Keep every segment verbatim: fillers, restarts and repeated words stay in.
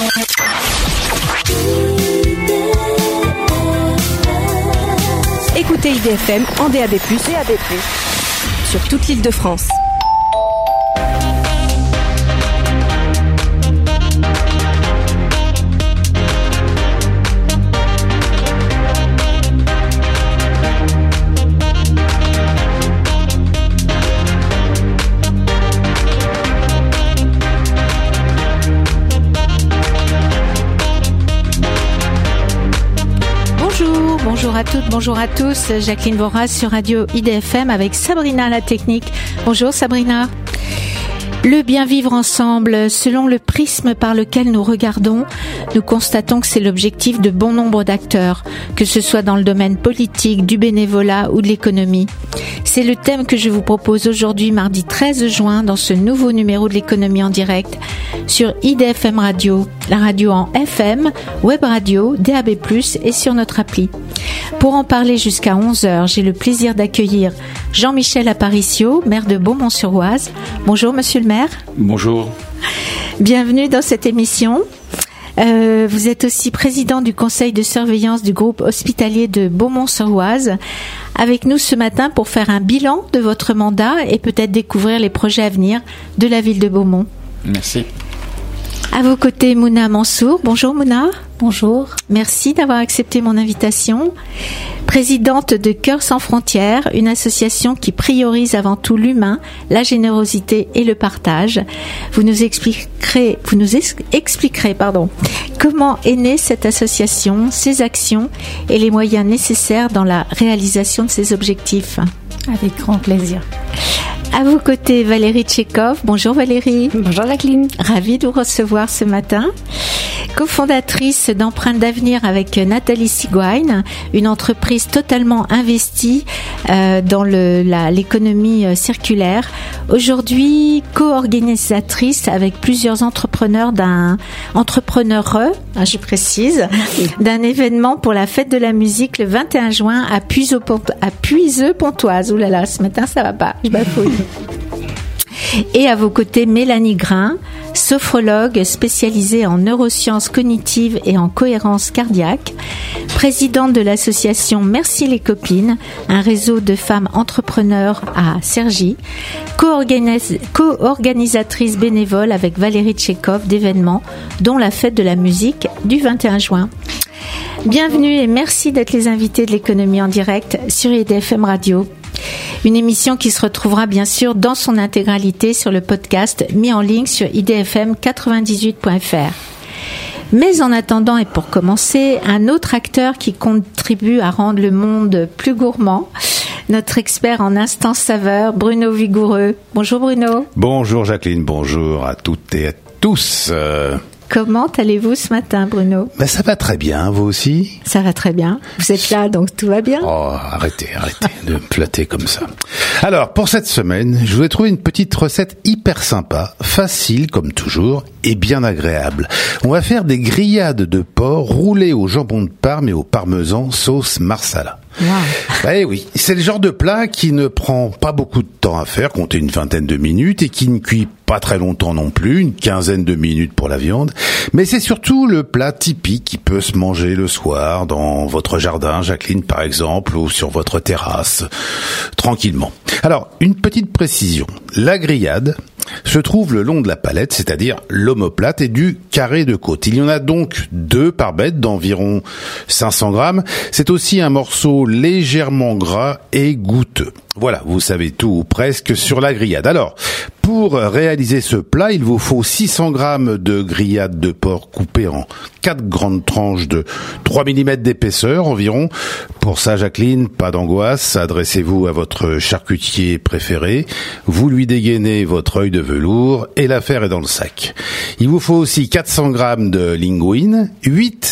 Écoutez I D F M en D A B plus, D A B plus, sur toute l'île de France. Bonjour à toutes, bonjour à tous. Jacqueline Voras sur Radio I D F M avec Sabrina à la technique. Bonjour Sabrina. Le bien vivre ensemble, selon le prisme par lequel nous regardons, nous constatons que c'est l'objectif de bon nombre d'acteurs, que ce soit dans le domaine politique, du bénévolat ou de l'économie. C'est le thème que je vous propose aujourd'hui, mardi treize juin, dans ce nouveau numéro de l'économie en direct, sur I D F M Radio, la radio en F M, web radio, D A B plus, et sur notre appli. Pour en parler jusqu'à onze heures, j'ai le plaisir d'accueillir Jean-Michel Aparicio, maire de Beaumont-sur-Oise. Bonjour monsieur le maire. Bonjour. Bienvenue dans cette émission. Euh, vous êtes aussi président du conseil de surveillance du groupe hospitalier de Beaumont-sur-Oise. Avec nous ce matin pour faire un bilan de votre mandat et peut-être découvrir les projets à venir de la ville de Beaumont. Merci. À vos côtés, Mouna Mansour. Bonjour Mouna. Bonjour. Merci d'avoir accepté mon invitation. Présidente de Cœurs sans frontières, une association qui priorise avant tout l'humain, la générosité et le partage. Vous nous expliquerez, vous nous expliquerez, pardon, comment est née cette association, ses actions et les moyens nécessaires dans la réalisation de ses objectifs. Avec grand plaisir. À vos côtés, Valérie Tchekhov. Bonjour Valérie. Bonjour Jacqueline. Ravie de vous recevoir ce matin. Cofondatrice d'Empreinte d'avenir avec Nathalie Sigouin, une entreprise totalement investie euh, dans le, la, l'économie euh, circulaire. Aujourd'hui, co-organisatrice avec plusieurs entrepreneurs d'un entrepreneur, hein, je précise, d'un événement pour la fête de la musique le vingt et un juin à Puiseux-Pontoise. Ouh là là, ce matin ça va pas, je bafouille. Et à vos côtés, Mélanie Grain, sophrologue spécialisée en neurosciences cognitives et en cohérence cardiaque, présidente de l'association Merci les copines, un réseau de femmes entrepreneurs à Cergy, co-organis- co-organisatrice bénévole avec Valérie Tchekhov d'événements, dont la fête de la musique du vingt et un juin. Bienvenue et merci d'être les invités de l'économie en direct sur I D F M Radio. Une émission qui se retrouvera bien sûr dans son intégralité sur le podcast mis en ligne sur i d f m quatre-vingt-dix-huit point f r. Mais en attendant et pour commencer, un autre acteur qui contribue à rendre le monde plus gourmand, notre expert en instants saveurs, Bruno Vigoureux. Bonjour Bruno. Bonjour Jacqueline, bonjour à toutes et à tous. Euh... Comment allez-vous ce matin, Bruno ? Ben ça va très bien, vous aussi ? Ça va très bien. Vous êtes là, donc tout va bien ? Oh, arrêtez, arrêtez de me flatter comme ça. Alors, pour cette semaine, je vous ai trouvé une petite recette hyper sympa, facile comme toujours, et bien agréable. On va faire des grillades de porc roulées au jambon de Parme et au parmesan sauce marsala. Wow. Eh oui, c'est le genre de plat qui ne prend pas beaucoup de temps à faire, comptez une vingtaine de minutes, et qui ne cuit pas très longtemps non plus, une quinzaine de minutes pour la viande. Mais c'est surtout le plat typique qui peut se manger le soir dans votre jardin, Jacqueline par exemple, ou sur votre terrasse, tranquillement. Alors, une petite précision. La grillade se trouve le long de la palette, c'est-à-dire l'omoplate et du carré de côte. Il y en a donc deux par bête d'environ cinq cents grammes. C'est aussi un morceau légèrement gras et goûteux. Voilà, vous savez tout ou presque sur la grillade. Alors, pour réaliser ce plat, il vous faut six cents grammes de grillade de porc coupée en quatre grandes tranches de trois millimètres d'épaisseur environ. Pour ça, Jacqueline, pas d'angoisse, adressez-vous à votre charcutier préféré, vous lui dégainez votre œil de velours et l'affaire est dans le sac. Il vous faut aussi quatre cents grammes de linguine, huit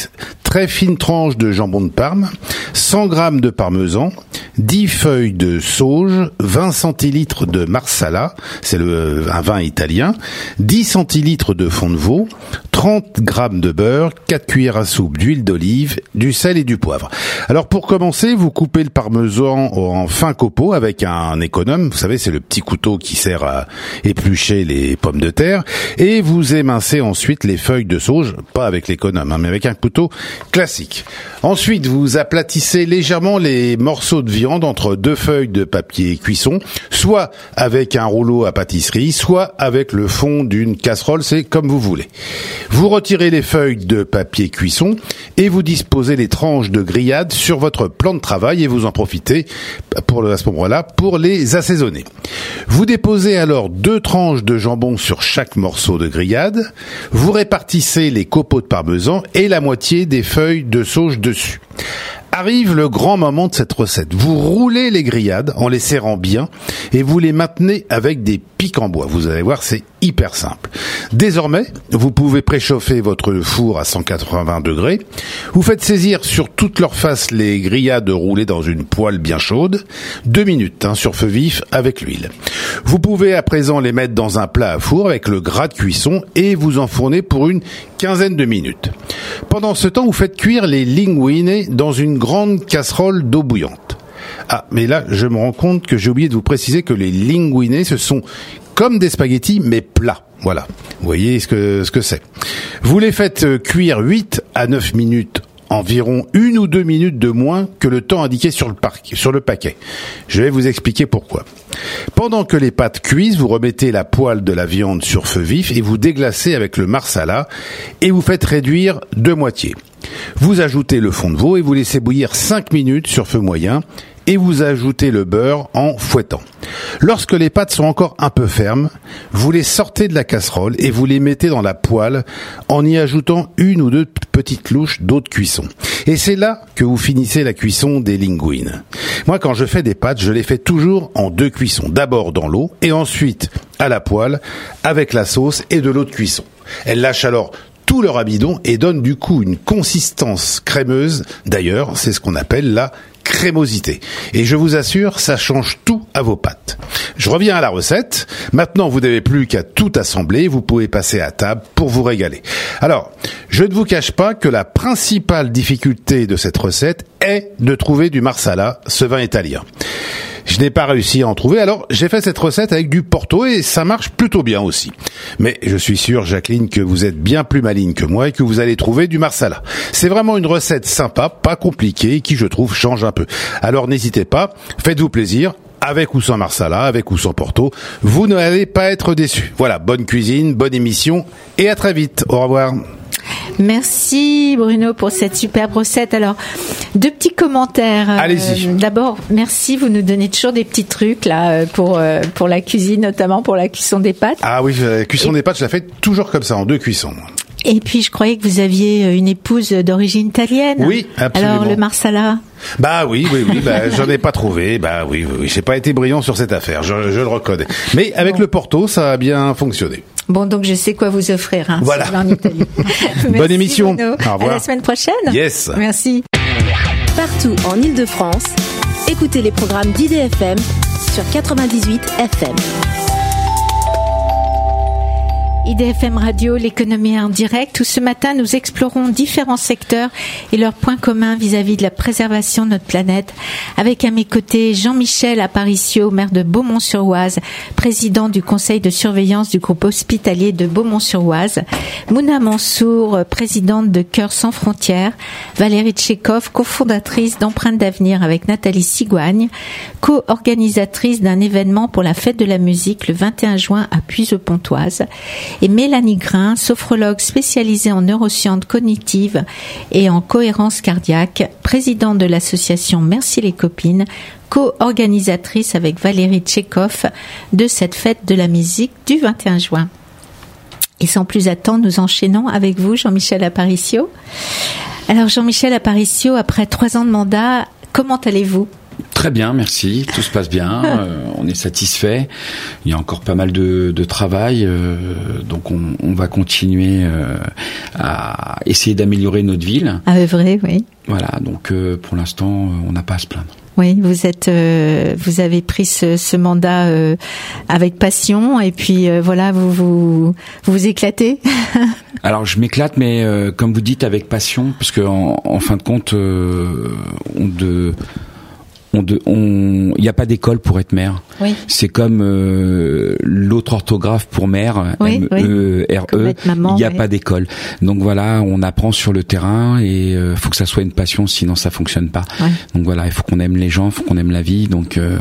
très fines tranches de jambon de Parme, cent grammes de parmesan, dix feuilles de sauge, vingt centilitres de marsala, c'est le, un vin italien, dix centilitres de fond de veau, trente grammes de beurre, quatre cuillères à soupe d'huile d'olive, du sel et du poivre. Alors pour commencer, vous coupez le parmesan en fins copeaux avec un économe, vous savez c'est le petit couteau qui sert à éplucher les pommes de terre, et vous émincez ensuite les feuilles de sauge, pas avec l'économe, hein, mais avec un couteau classique. Ensuite, vous aplatissez légèrement les morceaux de viande entre deux feuilles de papier cuisson, soit avec un rouleau à pâtisserie, soit avec le fond d'une casserole, c'est comme vous voulez. Vous retirez les feuilles de papier cuisson et vous disposez les tranches de grillades sur votre plan de travail et vous en profitez pour le, à ce moment-là pour les assaisonner. Vous déposez alors deux tranches de jambon sur chaque morceau de grillade, vous répartissez les copeaux de parmesan et la moitié des feuilles de sauge dessus. Arrive le grand moment de cette recette. Vous roulez les grillades en les serrant bien et vous les maintenez avec des pics en bois. Vous allez voir, c'est hyper simple. Désormais, vous pouvez préchauffer votre four à cent quatre-vingts degrés. Vous faites saisir sur toute leur face les grillades roulées dans une poêle bien chaude. Deux minutes hein, sur feu vif avec l'huile. Vous pouvez à présent les mettre dans un plat à four avec le gras de cuisson et vous enfournez pour une quinzaine de minutes. Pendant ce temps, vous faites cuire les linguine dans une grande casserole d'eau bouillante. Ah, mais là, je me rends compte que j'ai oublié de vous préciser que les linguine, ce sont comme des spaghettis, mais plats. Voilà. Vous voyez ce que, ce que c'est. Vous les faites cuire huit à neuf minutes, environ une ou deux minutes de moins que le temps indiqué sur le, par- sur le paquet. Je vais vous expliquer pourquoi. Pendant que les pâtes cuisent, vous remettez la poêle de la viande sur feu vif et vous déglacez avec le marsala et vous faites réduire de moitié. Vous ajoutez le fond de veau et vous laissez bouillir cinq minutes sur feu moyen et vous ajoutez le beurre en fouettant. Lorsque les pâtes sont encore un peu fermes, vous les sortez de la casserole et vous les mettez dans la poêle en y ajoutant une ou deux petites louches d'eau de cuisson. Et c'est là que vous finissez la cuisson des linguines. Moi, quand je fais des pâtes, je les fais toujours en deux cuissons. D'abord dans l'eau et ensuite à la poêle avec la sauce et de l'eau de cuisson. Elles lâchent alors tout leur amidon et donnent du coup une consistance crémeuse. D'ailleurs, c'est ce qu'on appelle la crémosité. Et je vous assure, ça change tout à vos pâtes. Je reviens à la recette. Maintenant, vous n'avez plus qu'à tout assembler. Vous pouvez passer à table pour vous régaler. Alors, je ne vous cache pas que la principale difficulté de cette recette est de trouver du marsala, ce vin italien. Je n'ai pas réussi à en trouver, alors j'ai fait cette recette avec du Porto et ça marche plutôt bien aussi. Mais je suis sûr, Jacqueline, que vous êtes bien plus maligne que moi et que vous allez trouver du marsala. C'est vraiment une recette sympa, pas compliquée, qui je trouve change un peu. Alors n'hésitez pas, faites-vous plaisir. Avec ou sans marsala, avec ou sans Porto, vous n'allez pas être déçus. Voilà, bonne cuisine, bonne émission et à très vite. Au revoir. Merci Bruno pour cette superbe recette. Alors, deux petits commentaires. Allez-y. Euh, d'abord, merci, vous nous donnez toujours des petits trucs là pour euh, pour la cuisine, notamment pour la cuisson des pâtes. Ah oui, la cuisson et... des pâtes, je la fais toujours comme ça, en deux cuissons. Et puis, je croyais que vous aviez une épouse d'origine italienne. Oui, absolument. Alors, le marsala? Bah oui, oui, oui, bah, j'en ai pas trouvé. Bah oui, oui, oui, j'ai pas été brillant sur cette affaire, je, je le reconnais. Mais avec bon. le Porto, ça a bien fonctionné. Bon, donc je sais quoi vous offrir. Hein, voilà. Si en Italie. Bonne émission. Bruno. Au revoir. À la semaine prochaine. Yes. Merci. Partout en Île-de-France, écoutez les programmes d'I D F M sur quatre-vingt-dix-huit F M. I D F M Radio, l'économie en direct, où ce matin nous explorons différents secteurs et leurs points communs vis-à-vis de la préservation de notre planète. Avec à mes côtés Jean-Michel Aparicio, maire de Beaumont-sur-Oise, président du conseil de surveillance du groupe hospitalier de Beaumont-sur-Oise, Mouna Mansour, présidente de Cœurs sans frontières, Valérie Tchekhov, cofondatrice d'Empreintes d'avenir avec Nathalie Sigouagne, co-organisatrice d'un événement pour la fête de la musique le vingt et un juin à Puise-Pontoise, et Mélanie Grain, sophrologue spécialisée en neurosciences cognitives et en cohérence cardiaque, présidente de l'association Merci les copines, co-organisatrice avec Valérie Tchekhov de cette fête de la musique du vingt et un juin. Et sans plus attendre, nous enchaînons avec vous, Jean-Michel Aparicio. Alors Jean-Michel Aparicio, après trois ans de mandat, comment allez-vous ? Très bien, merci. Tout se passe bien. Euh, on est satisfait. Il y a encore pas mal de, de travail, euh, donc on, on va continuer euh, à essayer d'améliorer notre ville. À œuvrer, oui. Voilà, donc euh, pour l'instant, euh, on n'a pas à se plaindre. Oui, vous êtes, euh, vous avez pris ce, ce mandat euh, avec passion et puis euh, voilà, vous vous vous, vous éclatez. Alors je m'éclate, mais euh, comme vous dites, avec passion, parce que en, en fin de compte, euh, on de On de, on, il n'y a pas d'école pour être maire. Oui. C'est comme euh, l'autre orthographe pour maire, oui, M E R E. Il n'y a oui. pas d'école. Donc voilà, on apprend sur le terrain et euh, faut que ça soit une passion, sinon ça fonctionne pas. Oui. Donc voilà, il faut qu'on aime les gens, il faut qu'on aime la vie. Donc euh,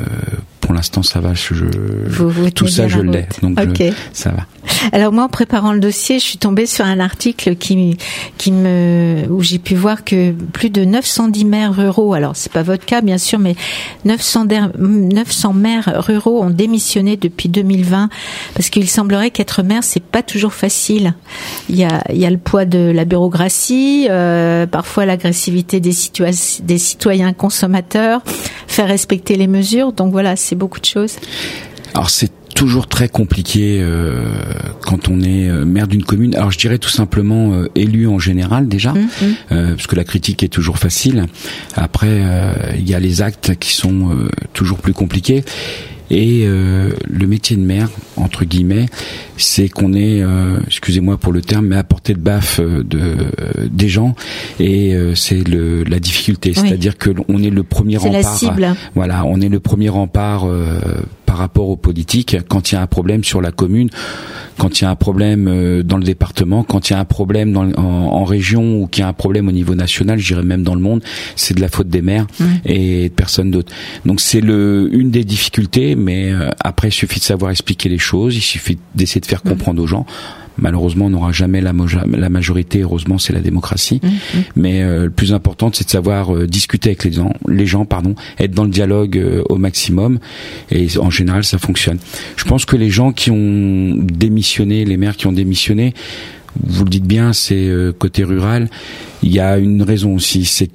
pour l'instant, ça va. Je, vous, vous tout ça, je l'ai. Donc okay. je, ça va. Alors moi, en préparant le dossier, je suis tombée sur un article qui, qui me, où j'ai pu voir que plus de neuf cent dix maires ruraux, alors c'est pas votre cas bien sûr, mais neuf cents, neuf cents maires ruraux ont démissionné depuis deux mille vingt parce qu'il semblerait qu'être maire c'est pas toujours facile. Il y a, il y a le poids de la bureaucratie, euh, parfois l'agressivité des, situa- des citoyens consommateurs, faire respecter les mesures. Donc voilà, c'est beaucoup de choses. Alors c'est toujours très compliqué euh, quand on est euh, maire d'une commune. Alors je dirais tout simplement euh, élu en général déjà, mmh, mmh. Euh, parce que la critique est toujours facile. Après, euh, il y a les actes qui sont euh, toujours plus compliqués. Et euh, le métier de maire, entre guillemets, c'est qu'on est, euh, excusez-moi pour le terme, mais à portée de baffe de, euh, des gens. Et euh, c'est le, la difficulté, oui. C'est-à-dire que on est le premier c'est rempart. La cible. Voilà, on est le premier rempart euh, par rapport aux politiques. Quand il y a un problème sur la commune, quand il y a un problème euh, dans le département, quand il y a un problème dans, en, en région ou qu'il y a un problème au niveau national, je dirais même dans le monde, c'est de la faute des maires mmh. et de personne d'autre. Donc c'est le une des difficultés. Mais euh, après, il suffit de savoir expliquer les choses, il suffit d'essayer de faire comprendre mmh. aux gens. Malheureusement, on n'aura jamais la, moja- la majorité. Heureusement, c'est la démocratie. Mmh. Mais euh, le plus important, c'est de savoir euh, discuter avec les gens, les gens, pardon, être dans le dialogue euh, au maximum. Et en général, ça fonctionne. Je pense que les gens qui ont démissionné, les maires qui ont démissionné, vous le dites bien, c'est euh, côté rural. Il y a une raison aussi, c'est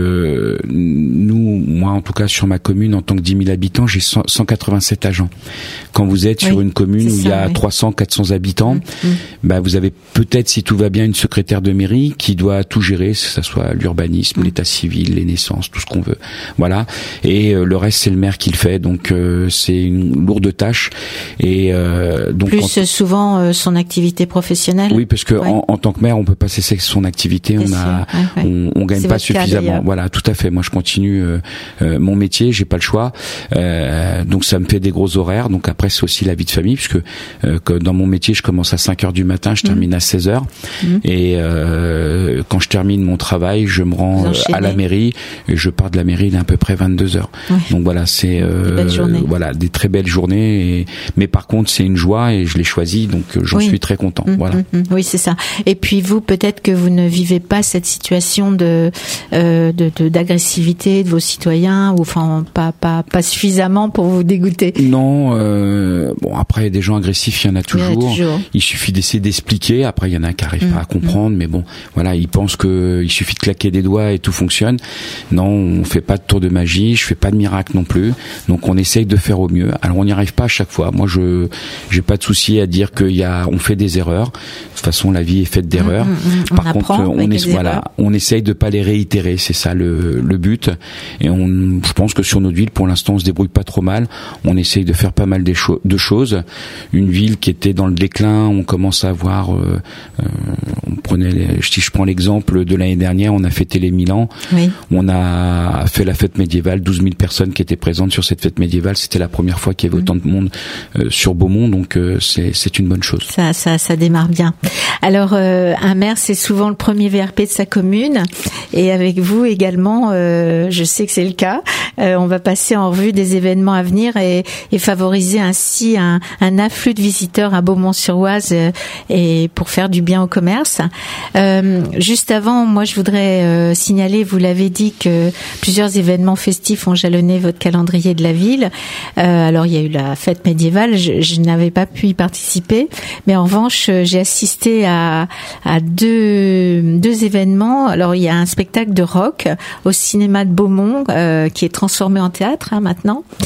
que nous, moi en tout cas sur ma commune, en tant que dix mille habitants, j'ai cent quatre-vingt-sept agents. Quand vous êtes oui, sur une commune où ça, il y a oui. trois cents, quatre cents habitants, mmh, mmh. bah vous avez peut-être, si tout va bien, une secrétaire de mairie qui doit tout gérer, que ça soit l'urbanisme, mmh. l'état civil, les naissances, tout ce qu'on veut. Voilà. Et euh, le reste, c'est le maire qui le fait, donc euh, c'est une lourde tâche. Et euh, donc plus quand... souvent euh, son activité professionnelle. Oui, parce que ouais. en, en tant que maire, on peut pas cesser son activité. On a Ouais, ouais. On, on gagne c'est pas suffisamment. Cas, voilà, tout à fait. Moi, je continue euh, euh, mon métier, j'ai pas le choix. Euh, donc, ça me fait des gros horaires. Donc après, c'est aussi la vie de famille, puisque euh, que dans mon métier, je commence à cinq heures du matin, je termine mmh. à seize heures. Mmh. Et euh, quand je termine mon travail, je me rends euh, à la mairie. Et je pars de la mairie, il est à peu près vingt-deux heures. Ouais. Donc voilà, c'est euh, des voilà des très belles journées. Et, mais par contre, c'est une joie et je l'ai choisi, donc j'en oui. suis très content. Mmh, voilà. Mmh, oui, c'est ça. Et puis vous, peut-être que vous ne vivez pas cette situation de, euh, de, de d'agressivité de vos citoyens, ou enfin pas pas pas suffisamment pour vous dégoûter. Non, euh, bon après des gens agressifs, il y en a toujours. Il, y en a toujours. Il suffit d'essayer d'expliquer. Après il y en a qui arrivent mmh, pas à comprendre, mmh. mais bon, voilà, ils pensent que il suffit de claquer des doigts et tout fonctionne. Non, on fait pas de tour de magie, je fais pas de miracle non plus. Donc on essaye de faire au mieux. Alors on n'y arrive pas à chaque fois. Moi je j'ai pas de souci à dire qu'il y a on fait des erreurs. De toute façon la vie est faite d'erreurs. Mmh, mmh, Par on contre on est voilà, on essaye de pas les réitérer, c'est ça le, le but. Et on, je pense que sur notre ville, pour l'instant, on se débrouille pas trop mal. On essaye de faire pas mal des cho- de choses. Une ville qui était dans le déclin, on commence à voir. Euh, euh, on prenait, les, si je prends l'exemple de l'année dernière, on a fêté les mille ans. Oui. On a fait la fête médiévale, douze mille personnes qui étaient présentes sur cette fête médiévale. C'était la première fois qu'il y avait mmh. autant de monde euh, sur Beaumont, donc euh, c'est, c'est une bonne chose. Ça, ça, ça démarre bien. Alors, euh, un maire, c'est souvent le premier V R P de sa commune. Et avec vous également, euh, je sais que c'est le cas, euh, on va passer en revue des événements à venir et, et favoriser ainsi un, un afflux de visiteurs à Beaumont-sur-Oise euh, et pour faire du bien au commerce. Euh, juste avant, moi je voudrais euh, signaler, vous l'avez dit, que plusieurs événements festifs ont jalonné votre calendrier de la ville. Euh, alors il y a eu la fête médiévale, je, je n'avais pas pu y participer, mais en revanche j'ai assisté à, à deux, deux événements. Alors il y a un spectacle de rock au cinéma de Beaumont euh, qui est transformé en théâtre hein, maintenant.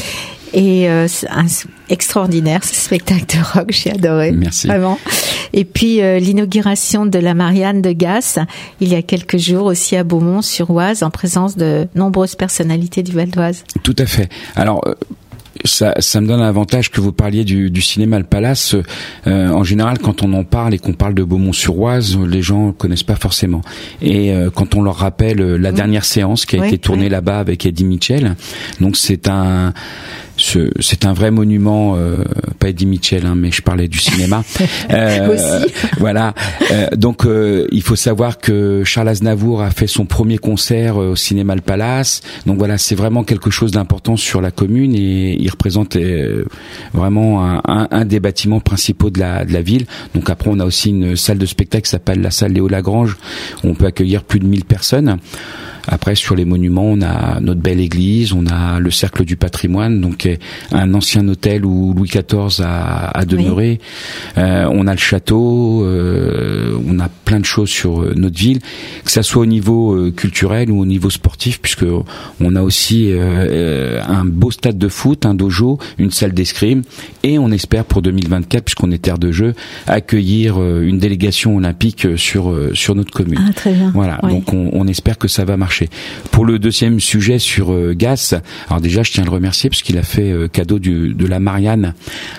Et euh, c'est un, extraordinaire ce spectacle de rock, j'ai adoré. Merci. Vraiment. Et puis euh, l'inauguration de la Marianne de Gasse il y a quelques jours aussi à Beaumont-sur-Oise en présence de nombreuses personnalités du Val d'Oise. Tout à fait. Alors euh... Ça, ça me donne un avantage que vous parliez du, du cinéma Le Palace. Euh, en général, quand on en parle et qu'on parle de Beaumont-sur-Oise, les gens connaissent pas forcément. Et euh, quand on leur rappelle la dernière mmh. séance qui a oui, été tournée oui. là-bas avec Eddie Mitchell, donc c'est un ce, c'est un vrai monument, euh, pas Eddie Mitchell, hein, mais je parlais du cinéma. euh, Aussi. Voilà. Euh, donc euh, il faut savoir que Charles Aznavour a fait son premier concert au cinéma Le Palace. Donc voilà, c'est vraiment quelque chose d'important sur la commune et il représente euh, vraiment un, un, un des bâtiments principaux de la, de la ville. Donc après, on a aussi une salle de spectacle qui s'appelle la salle Léo Lagrange, où on peut accueillir plus de mille personnes. Après, sur les monuments, on a notre belle église, on a le cercle du patrimoine, donc un ancien hôtel où Louis quatorze a, a demeuré. Oui. Euh, on a le château, euh, on a plein de choses sur notre ville, que ça soit au niveau euh, culturel ou au niveau sportif, puisque on a aussi euh, un beau stade de foot, un dojo, une salle d'escrime, et on espère pour deux mille vingt-quatre, puisqu'on est terre de jeu, accueillir euh, une délégation olympique sur euh, sur notre commune. Ah, très bien. Voilà, oui. donc on, on espère que ça va marcher. Pour le deuxième sujet sur euh, Gasse, alors déjà je tiens à le remercier parce qu'il a fait euh, cadeau du, de la Marianne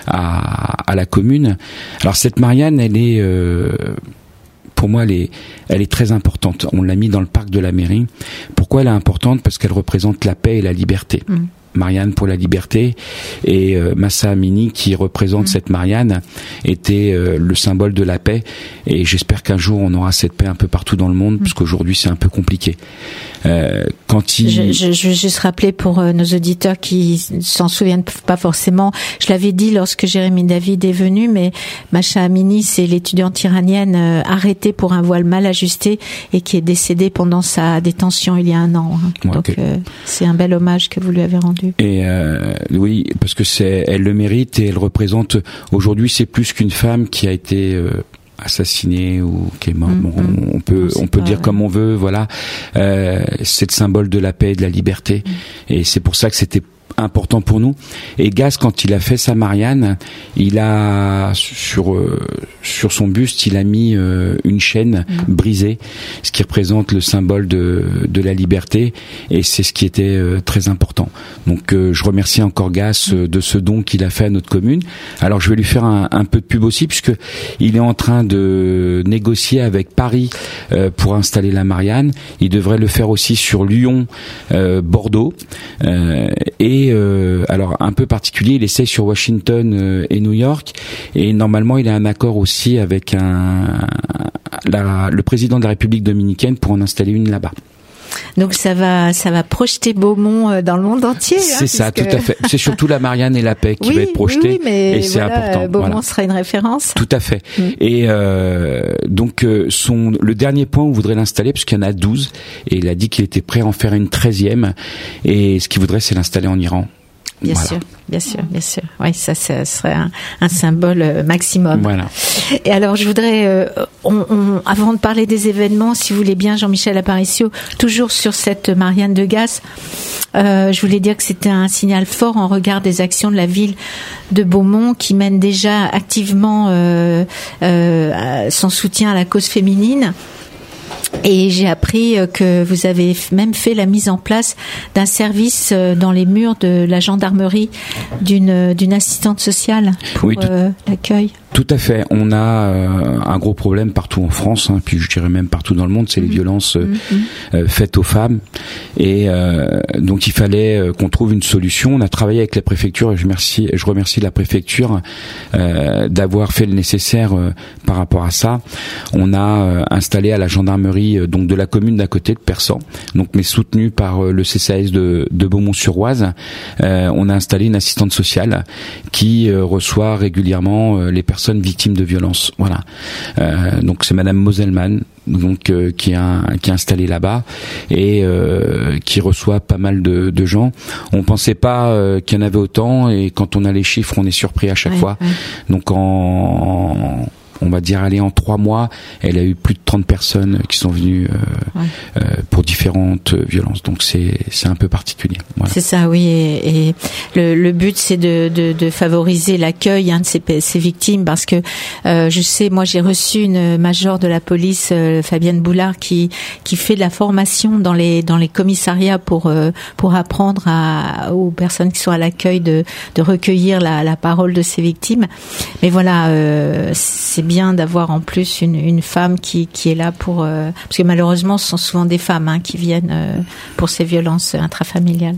à, à la commune. Alors cette Marianne, elle est, euh, pour moi, elle est, elle est très importante. On l'a mis dans le parc de la mairie. Pourquoi elle est importante ? Parce qu'elle représente la paix et la liberté. Mmh. Marianne pour la liberté et euh, Massa Amini qui représente mmh. cette Marianne était euh, le symbole de la paix et j'espère qu'un jour on aura cette paix un peu partout dans le monde mmh. parce qu'aujourd'hui c'est un peu compliqué. Euh, quand il... je, je, je veux juste rappeler pour euh, nos auditeurs qui s'en souviennent pas forcément, je l'avais dit lorsque Jérémy David est venu, mais Massa Amini c'est l'étudiante iranienne euh, arrêtée pour un voile mal ajusté et qui est décédée pendant sa détention il y a un an. Hein. Ouais, donc okay. euh, c'est un bel hommage que vous lui avez rendu. Et euh, oui, parce que c'est, elle le mérite et elle représente. Aujourd'hui, c'est plus qu'une femme qui a été euh, assassinée ou qui est morte. Mmh, bon, mmh. On peut, on, on peut pas, dire ouais. comme on veut. Voilà, euh, c'est le symbole de la paix et de la liberté. Mmh. Et c'est pour ça que c'était important pour nous. Et Gasse, quand il a fait sa Marianne, il a sur euh, sur son buste, il a mis euh, une chaîne mmh. brisée, ce qui représente le symbole de de la liberté, et c'est ce qui était euh, très important. Donc euh, je remercie encore Gasse euh, de ce don qu'il a fait à notre commune. Alors je vais lui faire un, un peu de pub aussi, puisque il est en train de négocier avec Paris euh, pour installer la Marianne. Il devrait le faire aussi sur Lyon, euh, Bordeaux, euh, et Euh, alors un peu particulier, il essaye sur Washington euh, et New York, et normalement il a un accord aussi avec un, la, le président de la République dominicaine pour en installer une là-bas. Donc ça va, ça va projeter Beaumont dans le monde entier. C'est hein, ça, puisque... tout à fait. C'est surtout la Marianne et la paix qui oui, va être projetée, oui, oui, mais et c'est voilà, important. Beaumont voilà. sera une référence. Tout à fait. Mmh. Et euh, donc euh, son le dernier point où on voudrait l'installer, parce qu'il y en a douze, et il a dit qu'il était prêt à en faire une treizième, et ce qu'il voudrait, c'est l'installer en Iran. Bien voilà. sûr, bien sûr, bien sûr. Oui, ça, ça serait un, un symbole maximum. Voilà. Et alors, je voudrais, euh, on, on, avant de parler des événements, si vous voulez bien, Jean-Michel Aparicio, toujours sur cette Marianne de Gasse, euh, je voulais dire que c'était un signal fort en regard des actions de la ville de Beaumont qui mène déjà activement euh, euh, son soutien à la cause féminine. Et j'ai appris que vous avez même fait la mise en place d'un service dans les murs de la gendarmerie d'une d'une assistante sociale pour oui, tout, euh, l'accueil. Tout à fait. On a euh, un gros problème partout en France, hein, puis je dirais même partout dans le monde, c'est les mmh. violences euh, mmh. euh, faites aux femmes. Et euh, donc il fallait euh, qu'on trouve une solution. On a travaillé avec la préfecture et je remercie, je remercie la préfecture euh, d'avoir fait le nécessaire euh, par rapport à ça. On a euh, installé à la gendarmerie euh, donc de la commune d'à côté de Persan, donc mais soutenu par euh, le C C A S de, de Beaumont-sur-Oise. Euh, on a installé une assistante sociale qui euh, reçoit régulièrement euh, les personnes victimes de violences. Voilà. Euh, donc c'est Madame Moselman, donc euh, qui a qui est installée là-bas et euh, qui reçoit pas mal de, de gens. On pensait pas euh, qu'il y en avait autant, et quand on a les chiffres, on est surpris à chaque ouais, fois. Ouais. Donc en on va dire, aller en trois mois, elle a eu plus de trente personnes qui sont venues euh, ouais. euh, pour différentes violences. Donc c'est c'est un peu particulier. Voilà. C'est ça, oui. Et, et le, le but, c'est de, de, de favoriser l'accueil hein, de ces, ces victimes, parce que euh, je sais, moi, j'ai reçu une major de la police, euh, Fabienne Boulard, qui qui fait de la formation dans les dans les commissariats pour euh, pour apprendre à, aux personnes qui sont à l'accueil de de recueillir la, la parole de ces victimes. Mais voilà, euh, c'est bien d'avoir en plus une une femme qui qui est là pour euh, parce que malheureusement, ce sont souvent des femmes hein, qui viennent euh, pour ces violences intrafamiliales.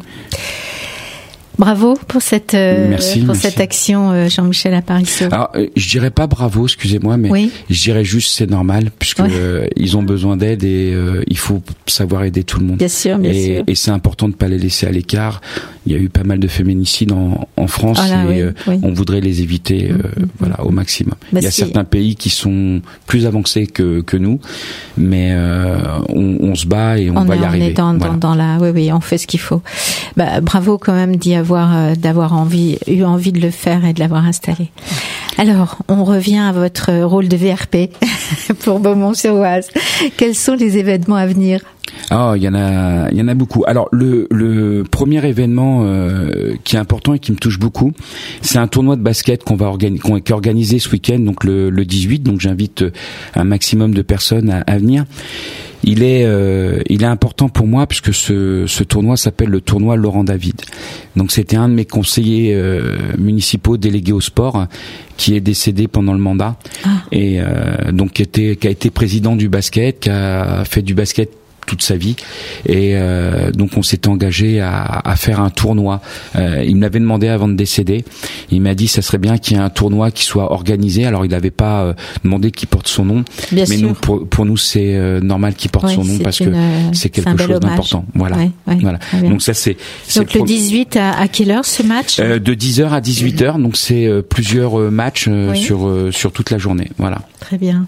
Bravo pour cette euh, merci, pour merci. cette action, euh, Jean-Michel Aparicio. Alors, euh, je dirais pas bravo, excusez-moi, mais oui. je dirais juste c'est normal, puisque ouais. euh, ils ont besoin d'aide et euh, il faut savoir aider tout le monde. Bien sûr, bien et, sûr. Et c'est important de pas les laisser à l'écart. Il y a eu pas mal de féminicides en, en France oh là, et oui, euh, oui. on voudrait les éviter, euh, mmh, voilà, au maximum. Bah, il y a si. certains pays qui sont plus avancés que que nous, mais euh, on, on se bat et on, on va est, y arriver. On est dans, voilà. dans, dans la, oui, oui, on fait ce qu'il faut. Bah, bravo quand même d'y avoir, euh, d'avoir envie, eu envie de le faire et de l'avoir installé. Alors, on revient à votre rôle de V R P pour Beaumont-sur-Oise. Quels sont les événements à venir? Ah, oh, il y en a, il y en a beaucoup. Alors le le premier événement euh, qui est important et qui me touche beaucoup, c'est un tournoi de basket qu'on va organiser, qu'on est organisé ce week-end, donc le, le dix-huit. Donc j'invite un maximum de personnes à, à venir. Il est, euh, il est important pour moi puisque ce, ce tournoi s'appelle le tournoi Laurent David. Donc c'était un de mes conseillers euh, municipaux délégués au sport qui est décédé pendant le mandat ah. et euh, donc qui était, qui a été président du basket, qui a fait du basket toute sa vie et euh, donc on s'était engagé à, à faire un tournoi. Euh, il me l'avait demandé avant de décéder. Il m'a dit ça serait bien qu'il y ait un tournoi qui soit organisé. Alors il n'avait pas euh, demandé qu'il porte son nom, bien mais sûr. nous pour, pour nous c'est euh, normal qu'il porte ouais, son nom parce une, que c'est quelque c'est chose d'important. Voilà, ouais, ouais, voilà. Donc ça c'est, c'est donc le pro... dix-huit à, à quelle heure ce match? euh, De dix heures à dix-huit heures. Donc c'est euh, plusieurs euh, matchs euh, oui. sur euh, sur toute la journée. Voilà. Très bien.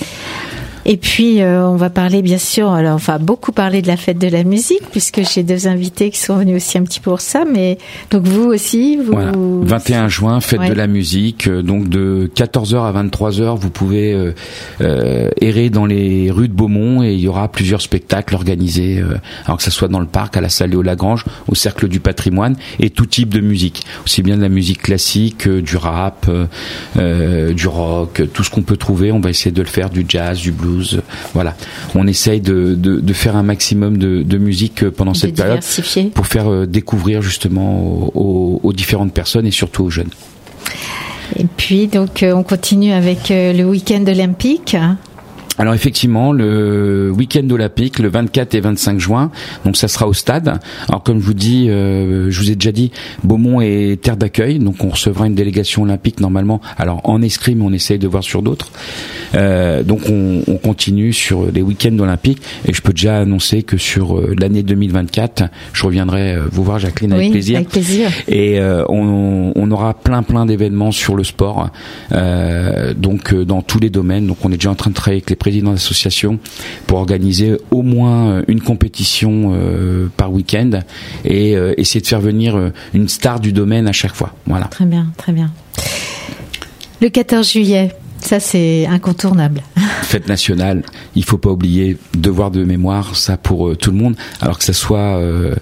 Et puis euh, on va parler bien sûr, alors enfin beaucoup parler de la fête de la musique puisque j'ai deux invités qui sont venus aussi un petit peu pour ça, mais donc vous aussi, vous. Voilà. vingt et un juin, fête ouais. de la musique, donc de quatorze heures à vingt-trois heures, vous pouvez euh, euh, errer dans les rues de Beaumont et il y aura plusieurs spectacles organisés, euh, alors que ça soit dans le parc, à la salle Léo Lagrange, au cercle du patrimoine et tout type de musique, aussi bien de la musique classique, euh, du rap, euh, du rock, tout ce qu'on peut trouver, on va essayer de le faire, du jazz, du blues. Voilà, on essaye de, de, de faire un maximum de, de musique pendant de cette période pour faire découvrir justement aux, aux, aux différentes personnes et surtout aux jeunes. Et puis donc on continue avec le week-end olympique. Alors effectivement, le week-end olympique, le vingt-quatre et vingt-cinq juin, donc ça sera au stade. Alors comme je vous dis, euh, je vous ai déjà dit, Beaumont est terre d'accueil, donc on recevra une délégation olympique normalement. Alors en escrime, on essaye de voir sur d'autres. Euh, donc on, on continue sur les week-ends olympiques et je peux déjà annoncer que sur euh, l'année deux mille vingt-quatre, je reviendrai euh, vous voir, Jacqueline, avec oui, plaisir. Avec plaisir. Et euh, on, on aura plein plein d'événements sur le sport, euh, donc euh, dans tous les domaines. Donc on est déjà en train de travailler avec les président d'association pour organiser au moins une compétition euh, par week-end et euh, essayer de faire venir euh, une star du domaine à chaque fois. Voilà. Très bien, très bien. Le quatorze juillet, ça c'est incontournable. Fête nationale, il faut pas oublier, devoir de mémoire, ça pour euh, tout le monde, alors que ça soit euh,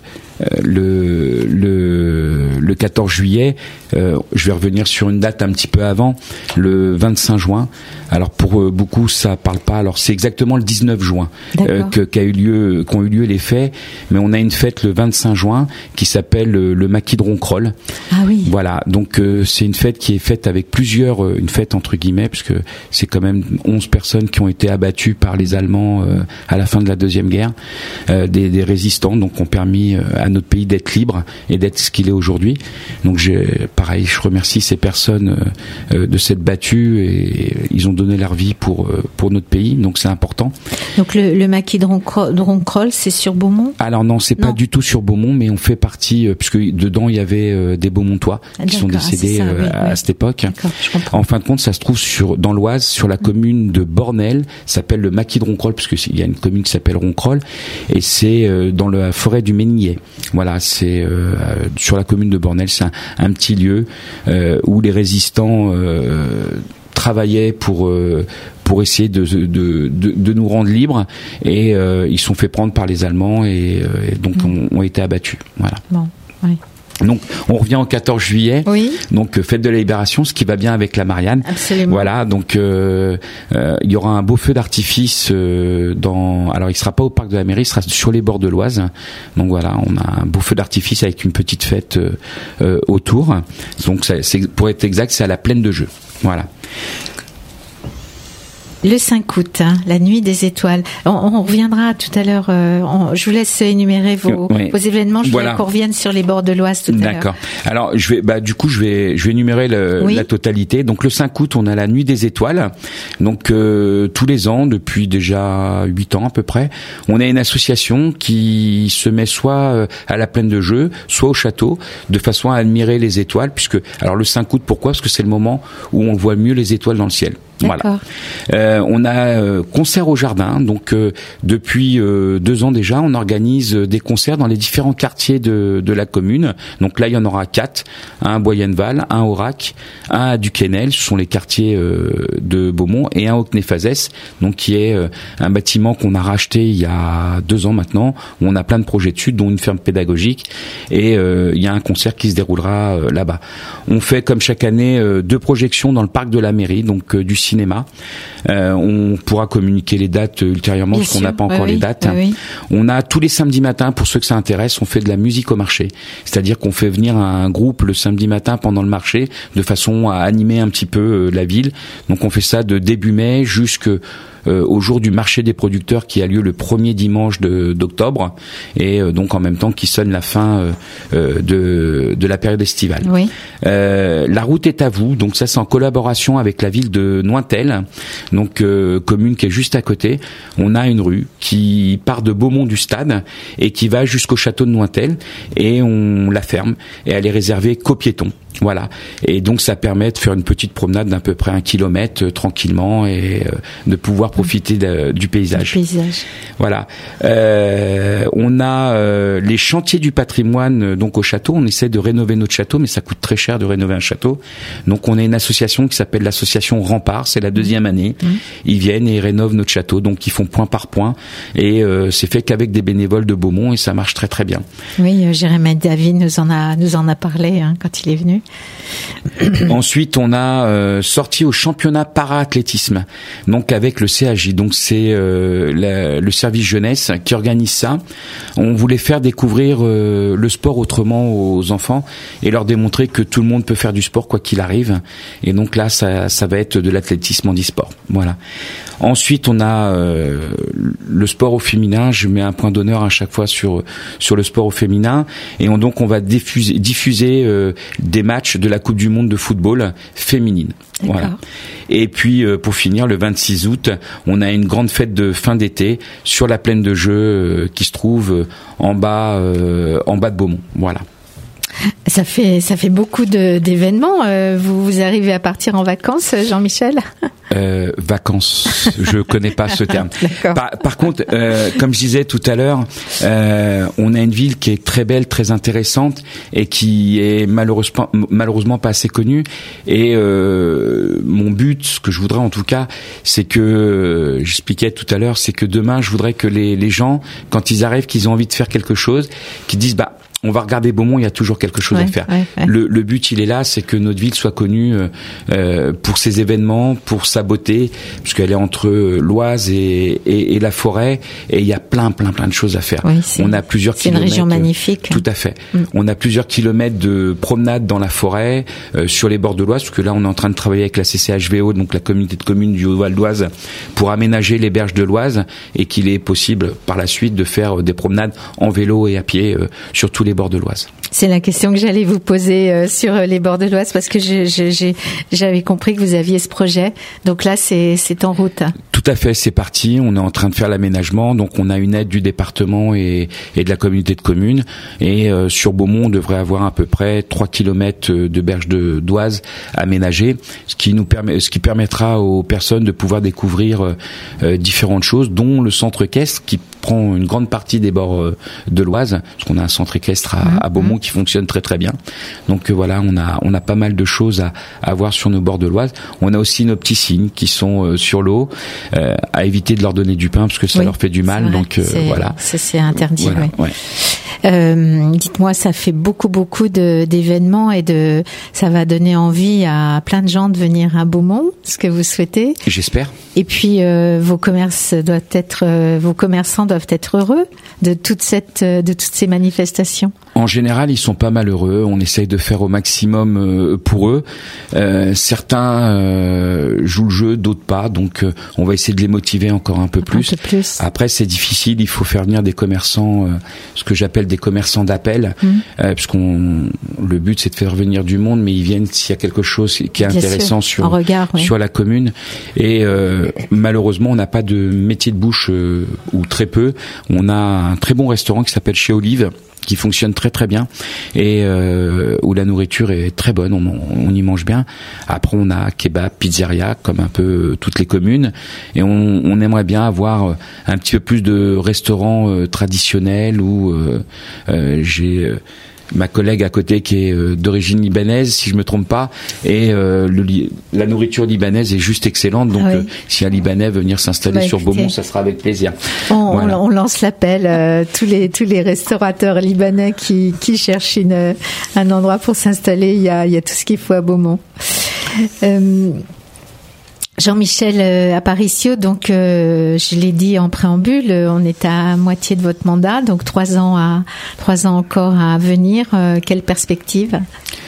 le le le quatorze juillet, euh, je vais revenir sur une date un petit peu avant, le vingt-cinq juin. Alors pour euh, beaucoup ça parle pas. Alors c'est exactement le dix-neuf juin euh, que qu'a eu lieu qu'ont eu lieu les faits, mais on a une fête le vingt-cinq juin qui s'appelle le, le maquis de Ronquerolles. Ah oui. Voilà, donc euh, c'est une fête qui est faite avec plusieurs euh, une fête entre guillemets puisque c'est quand même onze personnes qui ont été abattues par les Allemands euh, à la fin de la Deuxième Guerre, euh, des, des résistants donc ont permis euh, à notre pays d'être libre et d'être ce qu'il est aujourd'hui. Donc j'ai, pareil, je remercie ces personnes euh, de s'être battues et ils ont donné leur vie pour euh, pour notre pays. Donc c'est important. Donc le, le maquis de Ronquerolles, c'est sur Beaumont ? Alors non, c'est non. pas du tout sur Beaumont, mais on fait partie euh, puisque dedans il y avait euh, des Beaumontois ah, qui sont décédés ah, ça, euh, oui, à oui. cette époque. En fin de compte, ça se trouve sur dans l'Oise, sur la commune de Bornel. Ça s'appelle le maquis de Ronquerolles puisqu'il y a une commune qui s'appelle Ronquerolles et c'est euh, dans la forêt du Ménillet. Voilà, c'est euh, sur la commune de Bornel, c'est un, un petit lieu euh, où les résistants euh, travaillaient pour euh, pour essayer de, de, de, de nous rendre libres, et euh, ils sont fait prendre par les Allemands, et, euh, et donc mmh. ont, ont été abattus. Voilà. Bon, oui. Donc on revient au quatorze juillet, oui. donc fête de la Libération, ce qui va bien avec la Marianne. Absolument. Voilà, donc euh, euh, il y aura un beau feu d'artifice euh, dans. Alors il sera pas au parc de la mairie, il sera sur les bords de l'Oise. Donc voilà, on a un beau feu d'artifice avec une petite fête euh, euh, autour. Donc ça, c'est, pour être exact, c'est à la Plaine de Jeux. Voilà. Le cinq août, hein, la nuit des étoiles. On, on reviendra tout à l'heure. Euh, on, je vous laisse énumérer vos, oui. vos événements. Je voilà. voudrais qu'on revienne sur les bords de l'Oise tout à l'heure. D'accord. Alors, je vais, bah, du coup, je vais, je vais énumérer le, oui. la totalité. Donc, le cinq août, on a la nuit des étoiles. Donc, euh, tous les ans, depuis déjà huit ans à peu près, on a une association qui se met soit à la Plaine de Jeux, soit au château, de façon à admirer les étoiles. Puisque, alors, le cinq août, pourquoi ? Parce que c'est le moment où on voit mieux les étoiles dans le ciel. Voilà. Euh, on a euh, concert au jardin. Donc euh, depuis euh, deux ans déjà, on organise des concerts dans les différents quartiers de, de la commune. Donc là, il y en aura quatre: un à Boyenval, un au Rac, un à Duquesnel, ce sont les quartiers euh, de Beaumont, et un au Cnefazès, donc qui est euh, un bâtiment qu'on a racheté il y a deux ans maintenant, où on a plein de projets dessus, dont une ferme pédagogique. Et euh, il y a un concert qui se déroulera euh, là-bas. On fait comme chaque année euh, deux projections dans le parc de la mairie, donc euh, du cinéma. Euh, on pourra communiquer les dates ultérieurement, bien parce sûr. qu'on n'a pas encore oui, les dates. Oui, oui. On a tous les samedis matins, pour ceux que ça intéresse, on fait de la musique au marché. C'est-à-dire qu'on fait venir un groupe le samedi matin pendant le marché, de façon à animer un petit peu euh, la ville. Donc on fait ça de début mai jusque Euh, au jour du marché des producteurs, qui a lieu le premier dimanche de, d'octobre, et euh, donc en même temps qui sonne la fin euh, euh, de, de la période estivale. Oui. Euh, la route est à vous, donc ça c'est en collaboration avec la ville de Nointel, donc euh, commune qui est juste à côté. On a une rue qui part de Beaumont du stade et qui va jusqu'au château de Nointel, et on la ferme, et elle est réservée qu'aux piétons. Voilà. Et donc ça permet de faire une petite promenade d'à peu près un kilomètre euh, tranquillement, et euh, de pouvoir profiter de, du paysage. Du paysage. Voilà. Euh, on a euh, les chantiers du patrimoine euh, donc au château. On essaie de rénover notre château, mais ça coûte très cher de rénover un château. Donc on a une association qui s'appelle l'association Rempart. C'est la deuxième année. Mmh. Ils viennent et ils rénovent notre château. Donc ils font point par point, et euh, c'est fait qu'avec des bénévoles de Beaumont, et ça marche très très bien. Oui, euh, Jérémy David nous en a nous en a parlé hein, quand il est venu. Ensuite, on a euh, sorti au championnat para-athlétisme, donc avec le C A J. Donc c'est euh, la, le service jeunesse qui organise ça. On voulait faire découvrir euh, le sport autrement aux enfants, et leur démontrer que tout le monde peut faire du sport quoi qu'il arrive. Et donc là, ça, ça va être de l'athlétisme en e-sport. Voilà. Ensuite, on a euh, le sport au féminin. Je mets un point d'honneur à chaque fois sur sur le sport au féminin, et on, donc on va diffuser, diffuser euh, des matchs de la Coupe du Monde de football féminine. D'accord. Voilà. Et puis euh, pour finir, le vingt-six août, on a une grande fête de fin d'été sur la Plaine de Jeux euh, qui se trouve euh, en bas euh, en bas de Beaumont. Voilà. Ça fait ça fait beaucoup de, d'événements. Euh, vous, vous arrivez à partir en vacances, Jean-Michel ? Euh, vacances, je connais pas ce terme. Par, par contre, euh, comme je disais tout à l'heure, euh, on a une ville qui est très belle, très intéressante, et qui est malheureusement malheureusement pas assez connue. Et euh, mon but, ce que je voudrais en tout cas, c'est que, j'expliquais tout à l'heure, c'est que demain, je voudrais que les, les gens, quand ils arrivent, qu'ils ont envie de faire quelque chose, qu'ils disent bah on va regarder Beaumont, il y a toujours quelque chose ouais, à faire. Ouais, ouais. Le, le but, il est là, c'est que notre ville soit connue euh, pour ses événements, pour sa beauté, puisqu'elle est entre l'Oise et, et, et la forêt, et il y a plein, plein, plein de choses à faire. Oui, on a plusieurs c'est kilomètres. C'est une région magnifique. Tout à fait. Mm. On a plusieurs kilomètres de promenade dans la forêt, euh, sur les bords de l'Oise, parce que là, on est en train de travailler avec la C C H V O, donc la communauté de communes du Haut-Val d'Oise, pour aménager les berges de l'Oise, et qu'il est possible par la suite de faire des promenades en vélo et à pied euh, sur tous les bords de l'Oise. C'est la question que j'allais vous poser euh, sur les bords de l'Oise, parce que je, je, j'ai, j'avais compris que vous aviez ce projet. Donc là, c'est, c'est en route. Tout à fait, c'est parti. On est en train de faire l'aménagement. Donc on a une aide du département et, et de la communauté de communes. Et euh, sur Beaumont, on devrait avoir à peu près trois kilomètres de berges de, d'Oise aménagées, ce qui nous permet, ce qui permettra aux personnes de pouvoir découvrir euh, différentes choses, dont le centre équestre qui prend une grande partie des bords euh, de l'Oise, parce qu'on a un centre équestre à, à Beaumont qui fonctionne très très bien. Donc euh, voilà, on a on a pas mal de choses à, à voir sur nos bords de l'Oise. On a aussi nos petits cygnes qui sont euh, sur l'eau, euh, à éviter de leur donner du pain parce que ça oui, leur fait du mal. Donc euh, voilà, c'est, c'est interdit. Voilà, ouais. Ouais. Euh, dites-moi, ça fait beaucoup beaucoup de, d'événements et de ça va donner envie à plein de gens de venir à Beaumont, ce que vous souhaitez. J'espère. Et puis euh, vos commerces doivent être, euh, vos commerçants doivent être heureux de toute cette, de toutes ces manifestations. En général, ils sont pas malheureux. On essaye de faire au maximum euh, pour eux. Euh, certains euh, jouent le jeu, d'autres pas. Donc, euh, on va essayer de les motiver encore un peu plus. Un peu plus. Après, c'est difficile. Il faut faire venir des commerçants, euh, ce que j'appelle des commerçants d'appel, mmh. euh, puisqu'on le but c'est de faire venir du monde, mais ils viennent s'il y a quelque chose qui est Bien intéressant sûr. sur regard, oui. sur la commune. Et euh, malheureusement, on n'a pas de métier de bouche euh, ou très peu. On a un très bon restaurant qui s'appelle Chez Olive, qui fonctionne très très bien et euh, où la nourriture est très bonne, on, on y mange bien. Après on a kebab, pizzeria comme un peu toutes les communes et on, on aimerait bien avoir un petit peu plus de restaurants euh, traditionnels où euh, euh, j'ai euh, ma collègue à côté qui est euh, d'origine libanaise, si je me trompe pas, et euh, le, la nourriture libanaise est juste excellente. Donc, ah oui. euh, si un Libanais veut venir s'installer bah, sur Beaumont, ça sera avec plaisir. On, voilà. on lance l'appel euh, tous les tous les restaurateurs libanais qui qui cherchent une un endroit pour s'installer. Il y a il y a tout ce qu'il faut à Beaumont. Euh, Jean-Michel Aparicio, donc euh, je l'ai dit en préambule, on est à moitié de votre mandat, donc trois ans à trois ans encore à venir. Euh, quelle perspective ?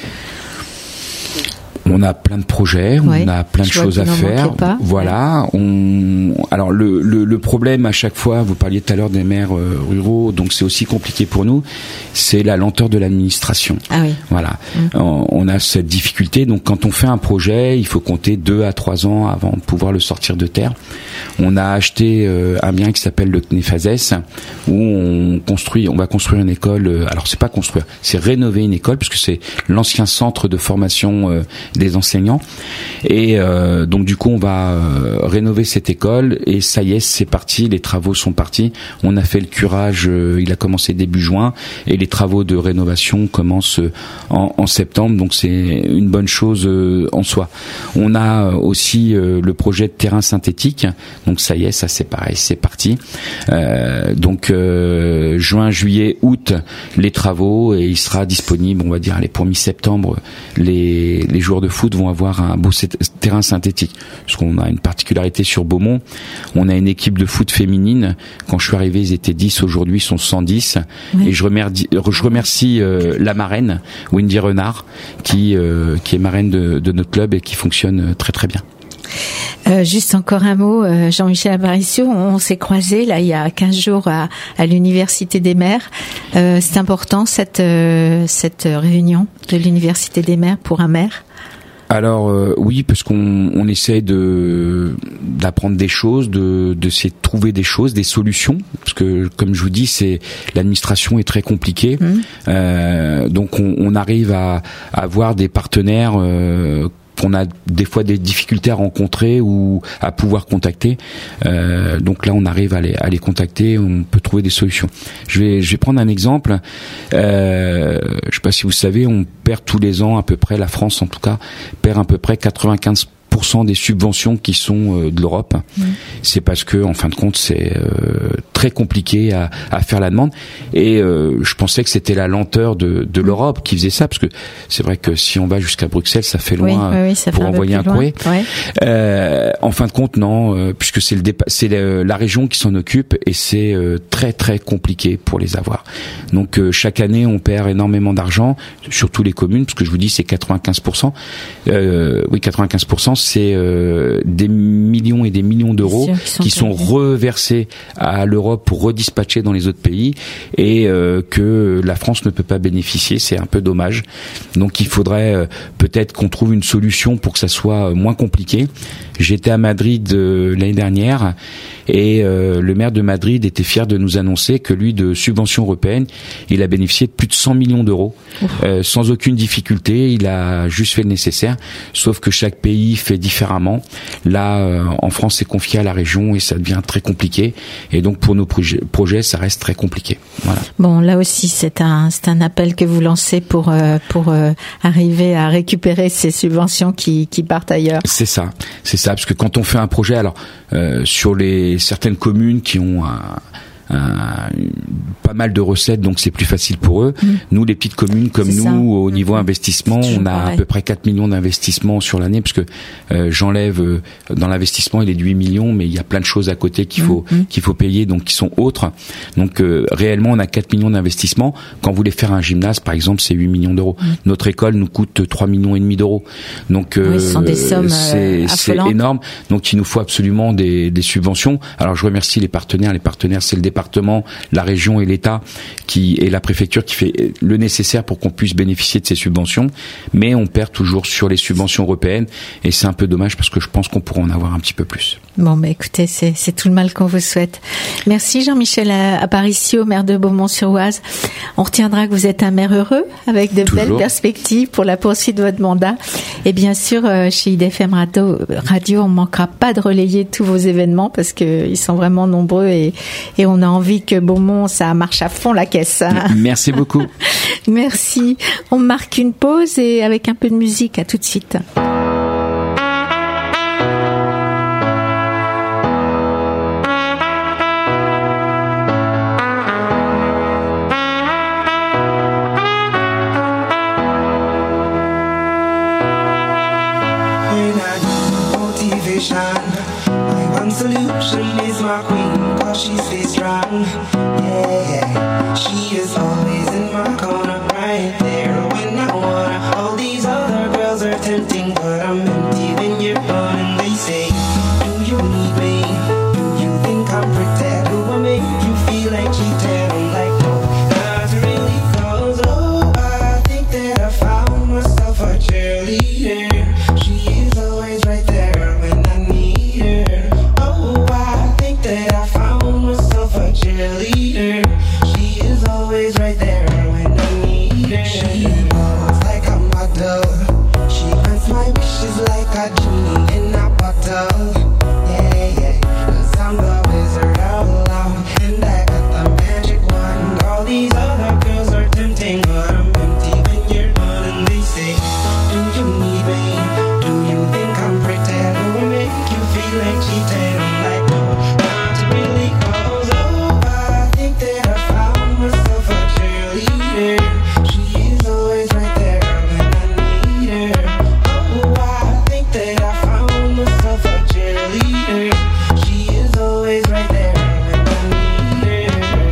On a plein de projets, ouais, on a plein de choses à faire. Pas. Voilà. On... Alors le, le, le problème à chaque fois, vous parliez tout à l'heure des maires euh, ruraux, donc c'est aussi compliqué pour nous, c'est la lenteur de l'administration. Ah oui. Voilà. Mmh. On, on a cette difficulté. Donc quand on fait un projet, il faut compter deux à trois ans avant de pouvoir le sortir de terre. On a acheté euh, un bien qui s'appelle le C N E F A S E S, où on construit, on va construire une école. Euh, alors c'est pas construire, c'est rénover une école puisque c'est l'ancien centre de formation euh, des enseignants et euh, donc du coup on va euh, rénover cette école et ça y est, c'est parti, les travaux sont partis, on a fait le curage, euh, il a commencé début juin et les travaux de rénovation commencent en, en septembre, donc c'est une bonne chose euh, en soi. On a aussi euh, le projet de terrain synthétique, donc ça y est, ça c'est pareil, c'est parti. Euh, donc euh, juin, juillet, août, les travaux et il sera disponible, on va dire allez pour mi-septembre, les les joueurs de foot vont avoir un beau terrain synthétique. Parce qu'on a une particularité sur Beaumont, on a une équipe de foot féminine. Quand je suis arrivé, ils étaient dix, aujourd'hui ils sont cent dix. Oui. Et je remercie, je remercie euh, la marraine, Wendy Renard, qui euh, qui est marraine de, de notre club et qui fonctionne très très bien. Euh, juste encore un mot, euh, Jean-Michel Aparicio, on, on s'est croisés là il y a quinze jours à, à l'Université des maires. Euh, c'est important cette euh, cette réunion de l'Université des maires pour un maire. Alors euh, oui, parce qu'on on essaie de d'apprendre des choses, de de essayer de trouver des choses, des solutions, parce que comme je vous dis, c'est l'administration est très compliquée, mmh. euh, donc on, on arrive à, à avoir des partenaires. Euh, qu'on a des fois des difficultés à rencontrer ou à pouvoir contacter. Euh, donc là, on arrive à les, à les contacter, on peut trouver des solutions. Je vais, je vais prendre un exemple. Euh, je ne sais pas si vous savez, on perd tous les ans à peu près, la France en tout cas, perd à peu près quatre-vingt-quinze pour cent des subventions qui sont euh, de l'Europe. Mmh. C'est parce que, en fin de compte, c'est euh, très compliqué à, à faire la demande. Et euh, je pensais que c'était la lenteur de, de l'Europe qui faisait ça, parce que c'est vrai que si on va jusqu'à Bruxelles, ça fait loin oui, oui, ça pour fait envoyer un, un courrier. Ouais. Euh, en fin de compte, non, euh, puisque c'est le dépa- c'est le, la région qui s'en occupe et c'est euh, très très compliqué pour les avoir. Donc euh, chaque année, on perd énormément d'argent, surtout les communes, parce que je vous dis, c'est quatre-vingt-quinze pour cent. Euh, oui, quatre-vingt-quinze pour cent. C'est euh, des millions et des millions d'euros qui sont, qui sont reversés à l'Europe pour redispatcher dans les autres pays et euh, que la France ne peut pas bénéficier. C'est un peu dommage. Donc il faudrait euh, peut-être qu'on trouve une solution pour que ça soit moins compliqué. J'étais à Madrid euh, l'année dernière Et euh, le maire de Madrid était fier de nous annoncer que lui, de subventions européennes, il a bénéficié de plus de cent millions d'euros, euh, sans aucune difficulté. Il a juste fait le nécessaire, sauf que chaque pays fait différemment. Là, euh, en France, c'est confié à la région et ça devient très compliqué. Et donc, pour nos projets, projets ça reste très compliqué. Voilà. Bon, là aussi, c'est un, c'est un appel que vous lancez pour, euh, pour euh, arriver à récupérer ces subventions qui, qui partent ailleurs. C'est ça, c'est ça, parce que quand on fait un projet, alors euh, sur les certaines communes qui ont un, un, pas mal de recettes, donc c'est plus facile pour eux. Mmh. Nous, les petites communes comme c'est nous, ça. au niveau mmh. investissement, on a pareil. à peu près quatre millions d'investissements sur l'année, parce que euh, j'enlève euh, dans l'investissement, il est de huit millions, mais il y a plein de choses à côté qu'il faut mmh. qu'il faut payer, donc qui sont autres. Donc euh, réellement, on a quatre millions d'investissements. Quand vous voulez faire un gymnase, par exemple, c'est huit millions d'euros. Mmh. Notre école nous coûte trois millions et demi d'euros. Donc euh, oui, ce sont des sommes c'est, euh, c'est énorme. Donc il nous faut absolument des, des subventions. Alors je remercie les partenaires. Les partenaires, c'est le département, la région et l'État qui et la préfecture qui fait le nécessaire pour qu'on puisse bénéficier de ces subventions. Mais on perd toujours sur les subventions européennes et c'est un peu dommage parce que je pense qu'on pourrait en avoir un petit peu plus. Bon, bah écoutez, c'est, c'est tout le mal qu'on vous souhaite. Merci Jean-Michel Aparicio, maire de Beaumont-sur-Oise. On retiendra que vous êtes un maire heureux avec de toujours. Belles perspectives pour la poursuite de votre mandat. Et bien sûr, chez I D F M Radio, Radio on ne manquera pas de relayer tous vos événements parce qu'ils sont vraiment nombreux et, et on a envie que Beaumont, ça marche à fond la caisse. Merci beaucoup. Merci. On marque une pause et avec un peu de musique, à tout de suite. My one solution is my queen, cause she stays strong. Yeah, yeah. She is always in my corner, right there when I wanna. All these other girls are tempting, but I'm empty when you're gone. And they say, do you need me? Do you think I'm pretend? Do I make you feel like cheating? I'm like, no, not really, cause oh, I think that I found myself a cheerleader. She is always right there. Cheerleader, she is always right there when I need her. She moves like a model. She grants my wishes like a genie in a bottle. Yeah, yeah, 'cause I'm the wizard of love, and I got the magic wand. All these other girls are tempting, but I'm empty when you're gone. And they say, do you need me? Do you think I'm pretty? Do I make you feel like cheating? I'm like, no, not really, 'cause that I found myself a cheerleader. She is always right there when I need her. Oh, I think that I found myself a cheerleader. She is always right there when I need her.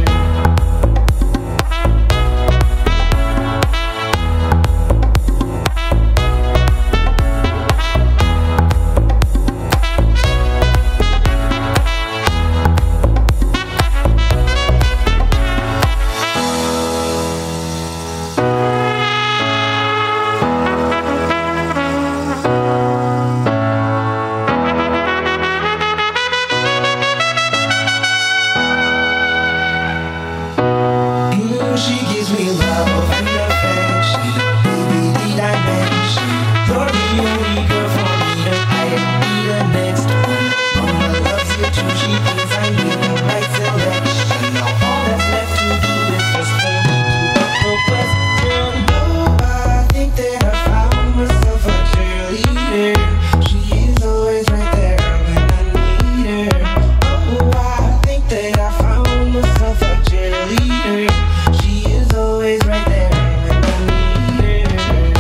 She gives me love and affection, baby, the dimension. You're the only girl for me, and I'll be the next one. Mama loves you too, she thinks I made the right selection. Now all that's left to do is just for me to ask no question. Oh, I think that I found myself a cheerleader. She is always right there when I need her. Oh, I think that I found myself a cheerleader. Always right there when I need her.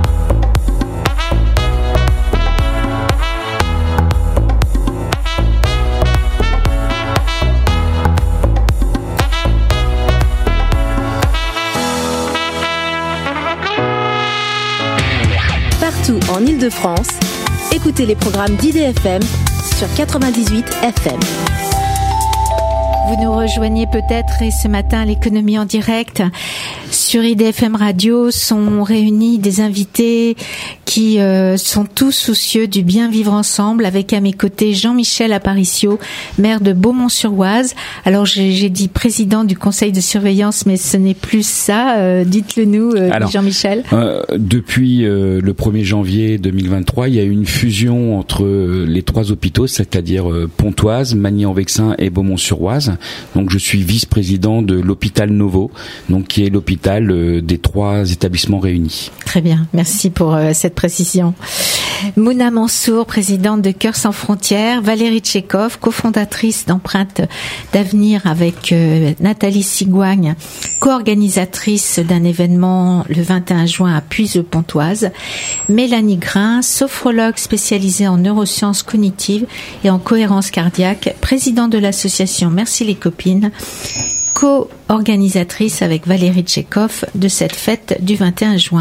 Partout en Île-de-France, écoutez les programmes d'I D F M sur quatre-vingt-dix-huit F M. Vous nous rejoignez peut-être et ce matin, l'économie en direct sur I D F M Radio sont réunis des invités qui euh, sont tous soucieux du bien vivre ensemble, avec à mes côtés Jean-Michel Aparicio, maire de Beaumont-sur-Oise. Alors j'ai, j'ai dit président du conseil de surveillance, mais ce n'est plus ça. Euh, dites-le nous, euh, Alors, Jean-Michel. Euh, depuis euh, le premier janvier deux mille vingt-trois, il y a eu une fusion entre euh, les trois hôpitaux, c'est-à-dire euh, Pontoise, Magny-en-Vexin et Beaumont-sur-Oise. Donc je suis vice-président de l'hôpital Novo, donc qui est l'hôpital euh, des trois établissements réunis. Très bien, merci pour euh, cette précision. Mouna Mansour, présidente de Cœurs sans frontières, Valérie Tchekhov, cofondatrice d'Empreinte d'avenir avec euh, Nathalie Sigouagne, co-organisatrice d'un événement le vingt et un juin à Puise-Pontoise, Mélanie Grain, sophrologue spécialisée en neurosciences cognitives et en cohérence cardiaque, présidente de l'association Merci les copines, co-organisatrice avec Valérie Tchekhov de cette fête du vingt et un juin.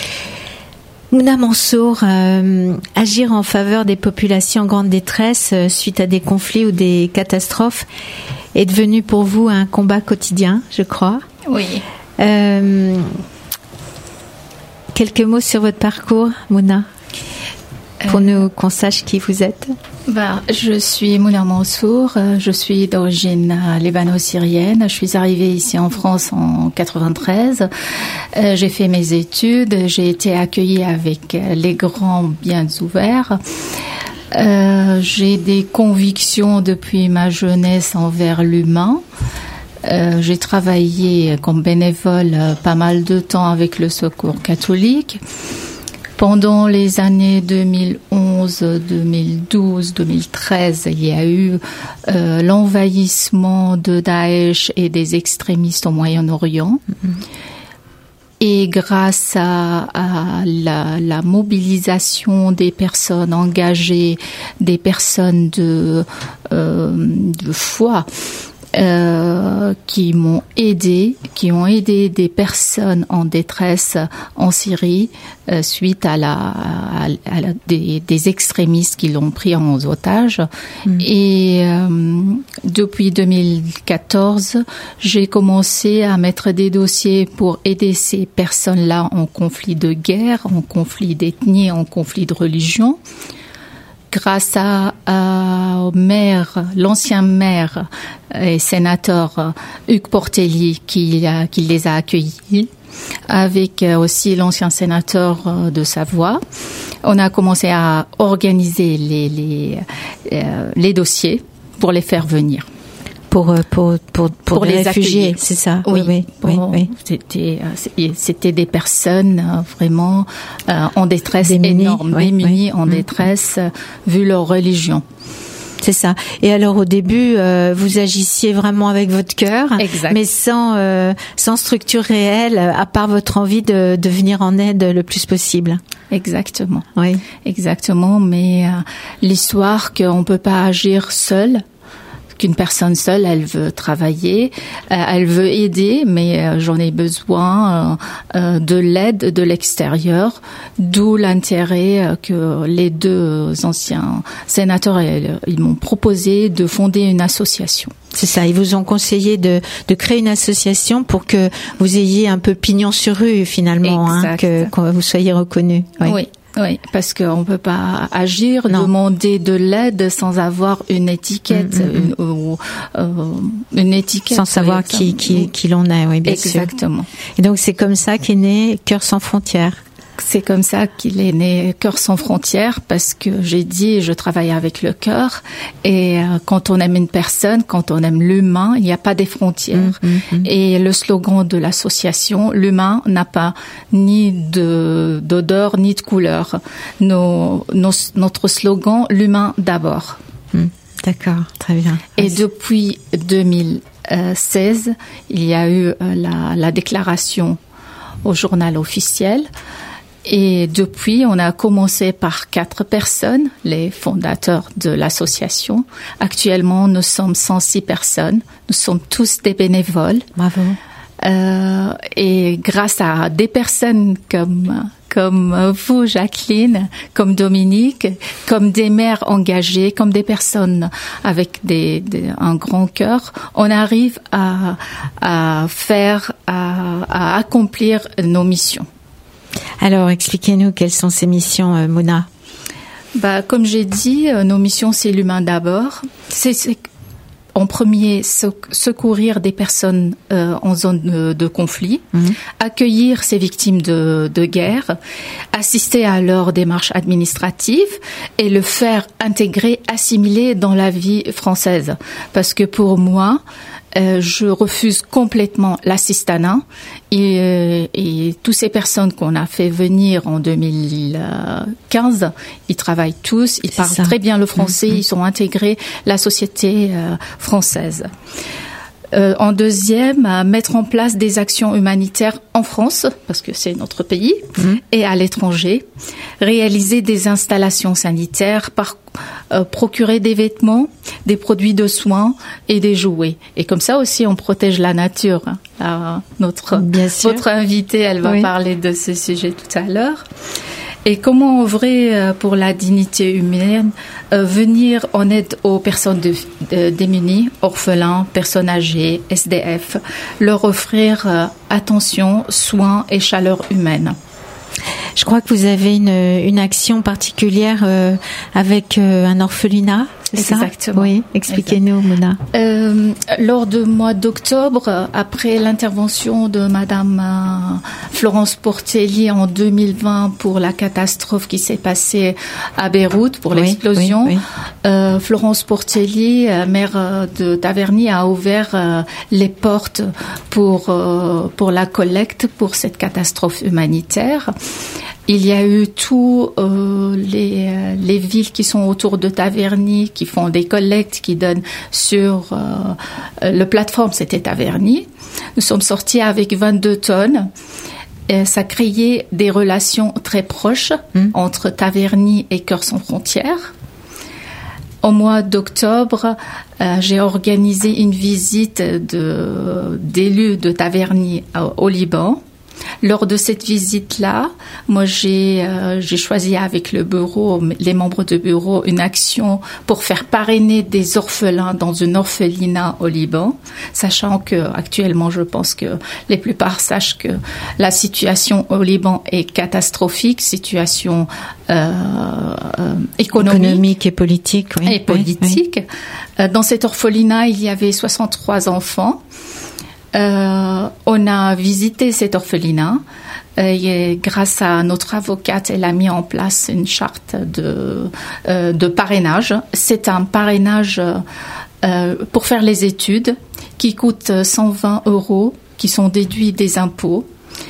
Mouna Mansour, euh, agir en faveur des populations en grande détresse euh, suite à des conflits ou des catastrophes est devenu pour vous un combat quotidien, je crois. Oui. Euh, quelques mots sur votre parcours, Mouna, pour euh... nous qu'on sache qui vous êtes. Bah, je suis Mouna Mansour, je suis d'origine libano-syrienne. Je suis arrivée ici en France en quatre-vingt-treize. Euh, j'ai fait mes études, j'ai été accueillie avec les grands bien ouverts. Euh, j'ai des convictions depuis ma jeunesse envers l'humain. Euh, j'ai travaillé comme bénévole pas mal de temps avec le Secours catholique. Pendant les années deux mille onze, deux mille douze, deux mille treize, il y a eu euh, l'envahissement de Daesh et des extrémistes au Moyen-Orient. Mm-hmm. Et grâce à, à la, la mobilisation des personnes engagées, des personnes de, euh, de foi, Euh, qui m'ont aidé, qui ont aidé des personnes en détresse en Syrie euh, suite à la, à, à la des, des extrémistes qui l'ont pris en otage. Mmh. Et euh, depuis deux mille quatorze, j'ai commencé à mettre des dossiers pour aider ces personnes-là en conflit de guerre, en conflit d'ethnie, en conflit de religion. Grâce à, à au maire, l'ancien maire et sénateur Hugues Portelli qui, a, qui les a accueillis, avec aussi l'ancien sénateur de Savoie, on a commencé à organiser les, les, euh, les dossiers pour les faire venir. Pour, pour, pour, pour, pour les, les réfugiés, accueillir. C'est ça? Oui, oui, oui, bon, oui. C'était, c'était des personnes vraiment euh, en détresse démunies, énorme, oui, démunies, oui. en détresse, euh, vu leur religion. C'est ça. Et alors au début, euh, vous agissiez vraiment avec votre cœur, exact. mais sans euh, sans structure réelle, à part votre envie de, de venir en aide le plus possible. Exactement. Oui. Exactement. Mais euh, l'histoire qu'on peut pas agir seul. Qu'une personne seule, elle veut travailler, euh, elle veut aider, mais euh, j'en ai besoin euh, euh, de l'aide de l'extérieur, d'où l'intérêt euh, que les deux anciens sénateurs ils, ils m'ont proposé de fonder une association. C'est ça, ils vous ont conseillé de, de créer une association pour que vous ayez un peu pignon sur rue finalement, hein, que, que vous soyez reconnu. Oui. oui. Oui, parce qu'on peut pas agir, non. demander de l'aide sans avoir une étiquette, mmh, mmh. Une, ou, euh, une étiquette. Sans savoir oui, qui, qui, qui l'on est, oui, bien Exactement. sûr. Et donc c'est comme ça qu'est né Cœurs sans frontières. C'est comme ça qu'il est né Cœurs sans frontières, parce que j'ai dit, je travaille avec le cœur, et euh, quand on aime une personne, quand on aime l'humain, il n'y a pas des frontières. Mmh, mmh. Et le slogan de l'association, l'humain n'a pas ni de d'odeur ni de couleur. Nos, nos, notre slogan, l'humain d'abord. Mmh. D'accord, très bien. Et depuis deux mille seize, il y a eu la, la déclaration au journal officiel. Et depuis, on a commencé par quatre personnes, les fondateurs de l'association. Actuellement, nous sommes cent six personnes. Nous sommes tous des bénévoles. Bravo. Euh, et grâce à des personnes comme comme vous, Jacqueline, comme Dominique, comme des mères engagées, comme des personnes avec des, des, un grand cœur, on arrive à, à faire, à, à accomplir nos missions. Alors, expliquez-nous quelles sont ces missions, euh, Mouna. Bah, comme j'ai dit, euh, nos missions, c'est l'humain d'abord. C'est, c'est en premier secourir des personnes euh, en zone de, de conflit, mmh. accueillir ces victimes de, de guerre, assister à leur démarche administrative et le faire intégrer, assimiler dans la vie française. Parce que pour moi, Euh, je refuse complètement l'assistanat et, euh, et toutes ces personnes qu'on a fait venir en deux mille quinze, ils travaillent tous, ils parlent très bien le français, mmh. ils sont intégrés la société euh, française. Euh, en deuxième, à mettre en place des actions humanitaires en France, parce que c'est notre pays, mmh. et à l'étranger. Réaliser des installations sanitaires, par, euh, procurer des vêtements, des produits de soins et des jouets. Et comme ça aussi, on protège la nature. Là, notre, votre invitée, elle va oui. parler de ce sujet tout à l'heure. Et comment œuvrer pour la dignité humaine, euh, venir en aide aux personnes de, de, démunies, orphelins, personnes âgées, S D F, leur offrir euh, attention, soins et chaleur humaine. Je crois que vous avez une, une action particulière euh, avec euh, un orphelinat, c'est ça ? Exactement. Oui, expliquez-nous, Mouna. Euh, lors du mois d'octobre, après l'intervention de Madame euh, Florence Portelli en deux mille vingt pour la catastrophe qui s'est passée à Beyrouth, pour oui, l'explosion, oui, oui. Euh, Florence Portelli, euh, maire de Taverny, a ouvert euh, les portes pour, euh, pour la collecte pour cette catastrophe humanitaire. Il y a eu tous euh, les, les villes qui sont autour de Taverny, qui font des collectes, qui donnent sur euh, le plateforme, c'était Taverny. Nous sommes sortis avec vingt-deux tonnes. Et ça créait des relations très proches mmh. entre Taverny et Cœurs sans frontières. Au mois d'octobre, euh, j'ai organisé une visite de, d'élus de Taverny au Liban. Lors de cette visite-là, moi j'ai euh, j'ai choisi avec le bureau, les membres du bureau, une action pour faire parrainer des orphelins dans une orphelinat au Liban, sachant que actuellement, je pense que les plupart sachent que la situation au Liban est catastrophique, situation euh, euh, économique, économique et politique, oui. Et politique. Oui, oui. Dans cet orphelinat, il y avait soixante-trois enfants. Euh, on a visité cet orphelinat euh, et grâce à notre avocate, elle a mis en place une charte de, euh, de parrainage. C'est un parrainage euh, pour faire les études qui coûte cent vingt euros, qui sont déduits des impôts.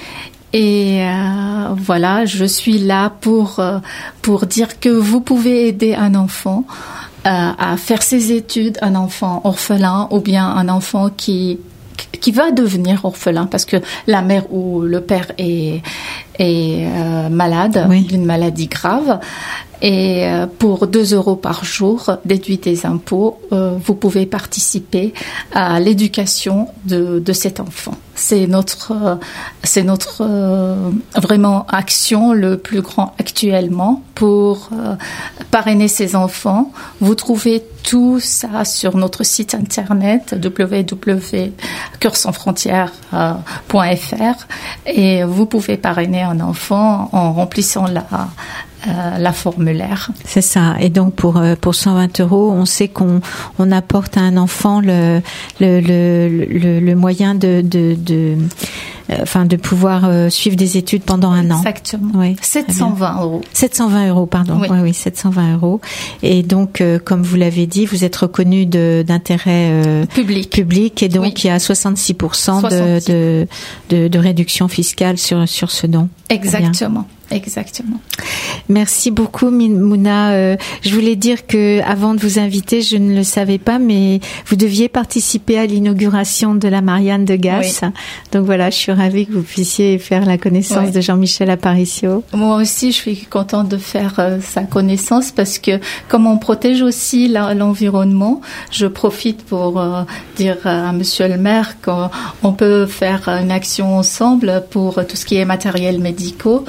Et euh, voilà, je suis là pour, euh, pour dire que vous pouvez aider un enfant euh, à faire ses études, un enfant orphelin ou bien un enfant qui qui va devenir orphelin parce que la mère ou le père est, est euh, malade, oui. d'une maladie grave. Et euh, pour deux euros par jour, déduit des impôts, euh, vous pouvez participer à l'éducation de, de cet enfant. C'est notre, euh, c'est notre euh, vraiment action le plus grand actuellement pour euh, parrainer ces enfants. Vous trouvez tout ça sur notre site internet w w w point cœurs sans frontières point f r et vous pouvez parrainer un enfant en remplissant la Euh, la formulaire. C'est ça. Et donc pour pour cent vingt euros, on sait qu'on on apporte à un enfant le le le le, le moyen de de de euh, enfin de pouvoir euh, suivre des études pendant un an. Exactement. Oui. sept cent vingt euros. sept cent vingt euros, pardon. Oui, oui, oui sept cent vingt euros. Et donc, euh, comme vous l'avez dit, vous êtes reconnu de d'intérêt euh, public. Public, et donc oui. il y a soixante-six pour cent de, de de de réduction fiscale sur sur ce don. Exactement. Exactement. Merci beaucoup, Mouna. Euh, je voulais dire que avant de vous inviter, je ne le savais pas, mais vous deviez participer à l'inauguration de la Marianne de Gasse. Oui. Donc voilà, je suis ravie que vous puissiez faire la connaissance oui. de Jean-Michel Aparicio. Moi aussi, je suis contente de faire euh, sa connaissance parce que comme on protège aussi la, l'environnement, je profite pour euh, dire à Monsieur le maire qu'on on peut faire une action ensemble pour tout ce qui est matériel médicaux.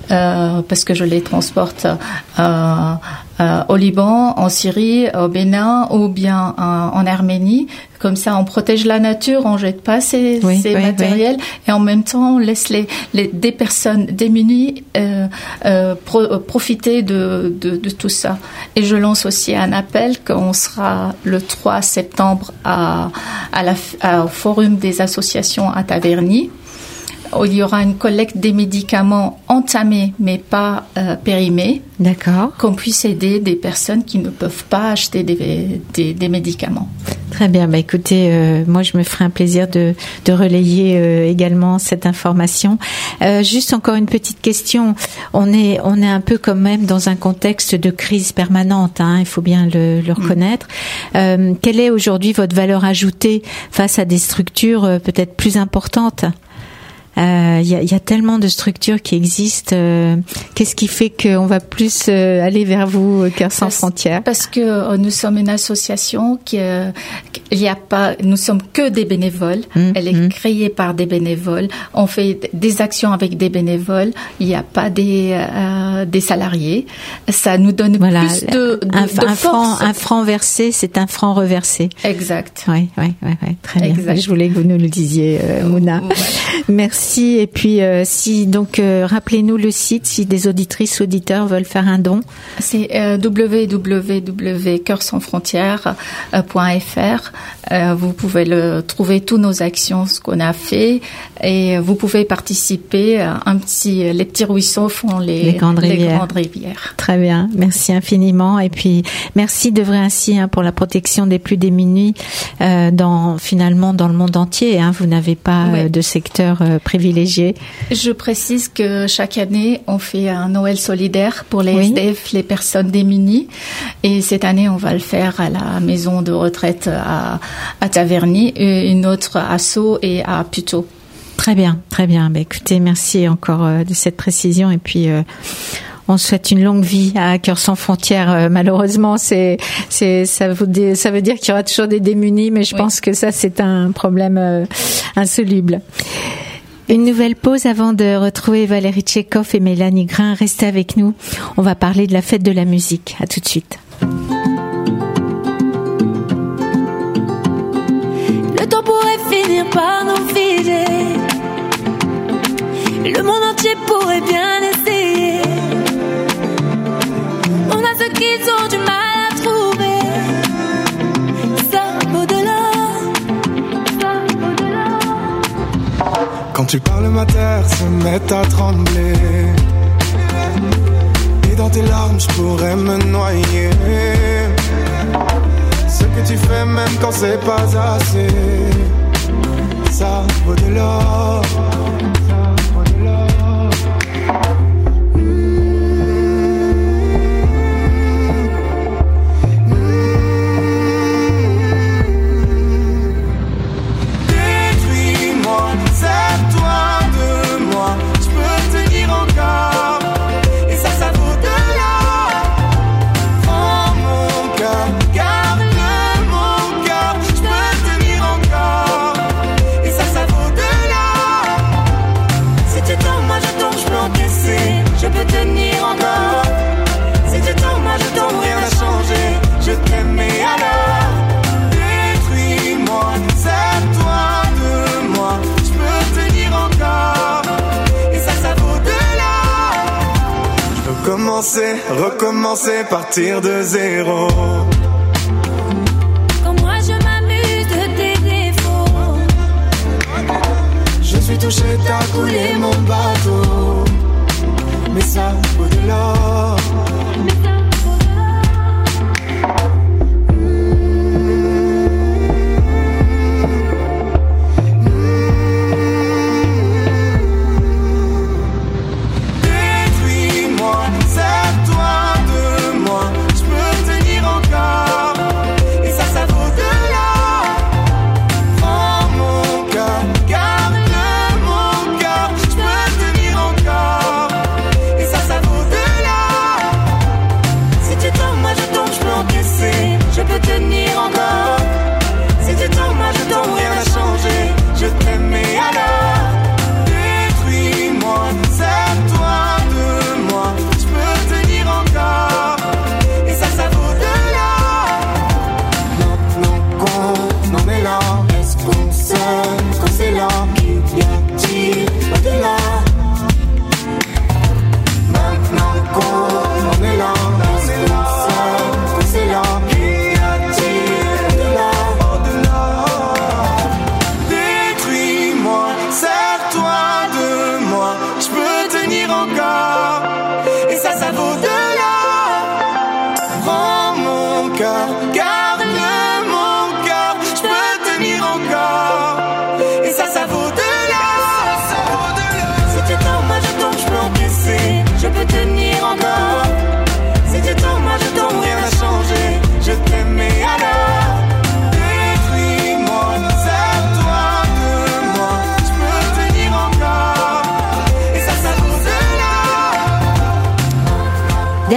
euh, parce que je les transporte euh, euh, au Liban, en Syrie, au Bénin ou bien euh, en Arménie. Comme ça, on protège la nature, on jette pas ces, oui, ces oui, matériels oui. et en même temps, on laisse les, les des personnes démunies euh, euh, pro, profiter de, de, de tout ça. Et je lance aussi un appel qu'on sera le trois septembre à, à la, à, au Forum des associations à Taverny. Il y aura une collecte des médicaments entamés mais pas euh, périmés. D'accord. Qu'on puisse aider des personnes qui ne peuvent pas acheter des, des, des médicaments. Très bien. Bah, écoutez, euh, moi, je me ferai un plaisir de, de relayer euh, également cette information. Euh, juste encore une petite question. On est, on est un peu quand même dans un contexte de crise permanente. Hein, il faut bien le, le reconnaître. Mmh. Euh, quelle est aujourd'hui votre valeur ajoutée face à des structures euh, peut-être plus importantes ? Il euh, y, a, y a tellement de structures qui existent. Euh, qu'est-ce qui fait qu'on va plus euh, aller vers vous, Cœurs sans parce, frontières ? Parce que euh, nous sommes une association qui, euh, il y a pas, nous sommes que des bénévoles. Mmh, Elle est mmh. créée par des bénévoles. On fait des actions avec des bénévoles. Il n'y a pas des euh, des salariés. Ça nous donne voilà, plus de, de, un, de un force. franc, un franc versé, c'est un franc reversé. Exact. Oui, oui, oui, oui, très bien. Exact. Je voulais que vous nous le disiez, euh, Mouna. Ouais. Merci. Et puis, euh, si donc, euh, rappelez-nous le site si des auditrices auditeurs veulent faire un don. C'est euh, w w w point cœurs sans frontières point f r. Euh, vous pouvez le trouver toutes nos actions, ce qu'on a fait, et vous pouvez participer. Un petit, les petits ruisseaux font les, les, grandes, les rivières. grandes rivières. Très bien, merci infiniment. Et puis, merci d'œuvrer ainsi hein, pour la protection des plus démunis euh, dans finalement dans le monde entier. Hein, vous n'avez pas oui. euh, de secteur euh, privilégié. Je précise que chaque année, on fait un Noël solidaire pour les oui. S D F, les personnes démunies. Et cette année, on va le faire à la maison de retraite à, à Taverny, et une autre à Sceaux et à Puteaux. Très bien, très bien. Bah, écoutez, merci encore euh, de cette précision. Et puis, euh, on souhaite une longue vie à Cœurs sans frontières. Euh, malheureusement, c'est, c'est, ça, vous dé, ça veut dire qu'il y aura toujours des démunis, mais je oui. pense que ça, c'est un problème euh, insoluble. Une nouvelle pause avant de retrouver Valérie Tchekhov et Mélanie Grain. Restez avec nous. On va parler de la fête de la musique. À tout de suite. Le temps pourrait finir par nous figer. Le monde entier pourrait bien essayer. On a ceux qui ont du mal à trouver. Ça vaut de l'or. Ça vaut de l'or. Quand tu parles, ma terre se met à trembler. Et dans tes larmes, je pourrais me noyer. Ce que tu fais, même quand c'est pas assez, ça vaut de l'or. Recommencer, partir de zéro. Quand moi je m'amuse de tes défauts, je suis touché, t'as coulé mon bateau. Mais ça vaut de l'or. Mais ça vaut de l'or.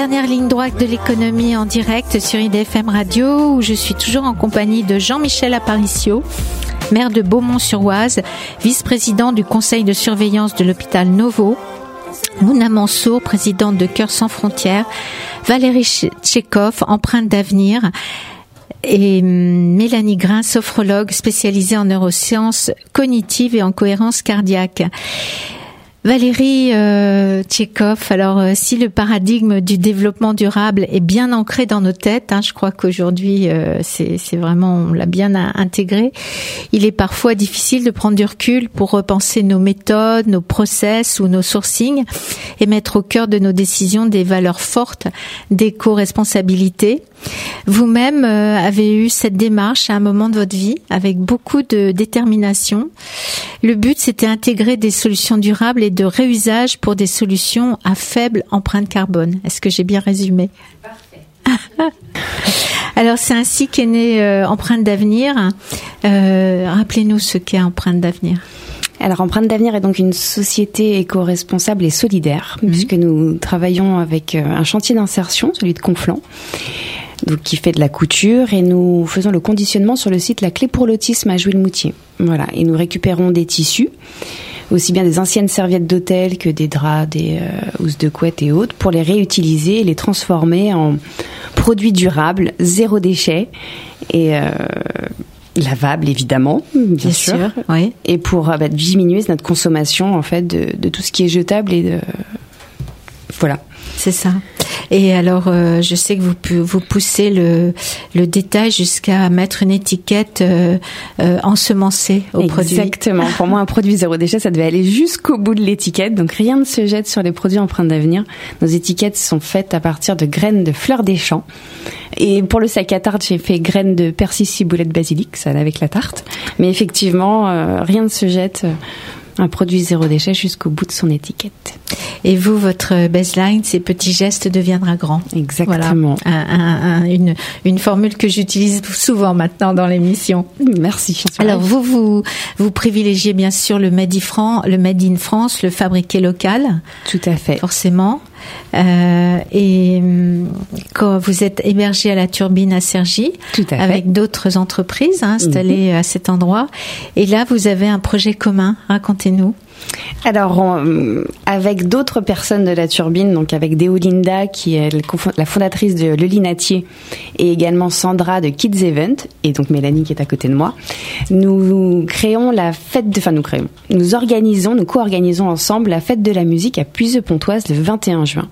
Dernière ligne droite de l'économie en direct sur I D F M Radio, où je suis toujours en compagnie de Jean-Michel Aparicio, maire de Beaumont-sur-Oise, vice-président du conseil de surveillance de l'hôpital Novo, Mouna Mansour, présidente de Cœurs sans frontières, Valérie Tchekhov, empreinte d'avenir, et Mélanie Grain, sophrologue spécialisée en neurosciences cognitives et en cohérence cardiaque. Valérie euh, Tchekhov, alors euh, si le paradigme du développement durable est bien ancré dans nos têtes, hein, je crois qu'aujourd'hui euh, c'est, c'est vraiment, on l'a bien intégré, il est parfois difficile de prendre du recul pour repenser nos méthodes, nos process ou nos sourcings et mettre au cœur de nos décisions des valeurs fortes d'éco-responsabilité. Vous-même euh, avez eu cette démarche à un moment de votre vie avec beaucoup de détermination. Le but, c'était intégrer des solutions durables et de réusage pour des solutions à faible empreinte carbone. Est-ce que j'ai bien résumé ? Parfait. Alors, c'est ainsi qu'est née euh, Empreinte d'avenir. Euh, rappelez-nous ce qu'est Empreinte d'avenir. Alors, Empreinte d'avenir est donc une société éco-responsable et solidaire, mmh. puisque nous travaillons avec un chantier d'insertion, celui de Conflans, donc qui fait de la couture, et nous faisons le conditionnement sur le site La Clé pour l'autisme à Jouy-le-Moutier. Voilà, et nous récupérons des tissus, aussi bien des anciennes serviettes d'hôtel que des draps, des euh, housses de couette et autres, pour les réutiliser et les transformer en produits durables, zéro déchet et euh, lavables évidemment, bien, bien sûr, sûr oui. Et pour euh, bah, diminuer notre consommation en fait de, de tout ce qui est jetable et de voilà. C'est ça. Et alors, euh, je sais que vous vous poussez le le détail jusqu'à mettre une étiquette euh, euh, ensemencée au produit. Exactement. Pour moi, un produit zéro déchet, ça devait aller jusqu'au bout de l'étiquette. Donc, rien ne se jette sur les produits empreints d'avenir. Nos étiquettes sont faites à partir de graines de fleurs des champs. Et pour le sac à tarte, j'ai fait graines de persil, ciboulette, basilic, ça allait avec la tarte. Mais effectivement, euh, rien ne se jette. Euh, un produit zéro déchet jusqu'au bout de son étiquette. Et vous, votre baseline, c'est petit geste deviendra grand. Exactement. Voilà. Un, un, un, une, une formule que j'utilise souvent maintenant dans l'émission. Merci. Alors vous, vous, vous privilégiez bien sûr le made in France, le made in France, le fabriqué local. Tout à fait. Forcément. Euh, et quand vous êtes hébergé à la Turbine à Cergy, Tout à fait. Avec d'autres entreprises hein, installées mmh. à cet endroit, et là vous avez un projet commun. Racontez-nous. Alors, on, avec d'autres personnes de la Turbine, donc avec Déolinda, qui est la fondatrice de Le Linatier, et également Sandra de Kids Event, et donc Mélanie qui est à côté de moi, nous créons la fête de, enfin nous créons, nous organisons, nous co-organisons ensemble la fête de la musique à Puiseux-Pontoise le vingt et un juin.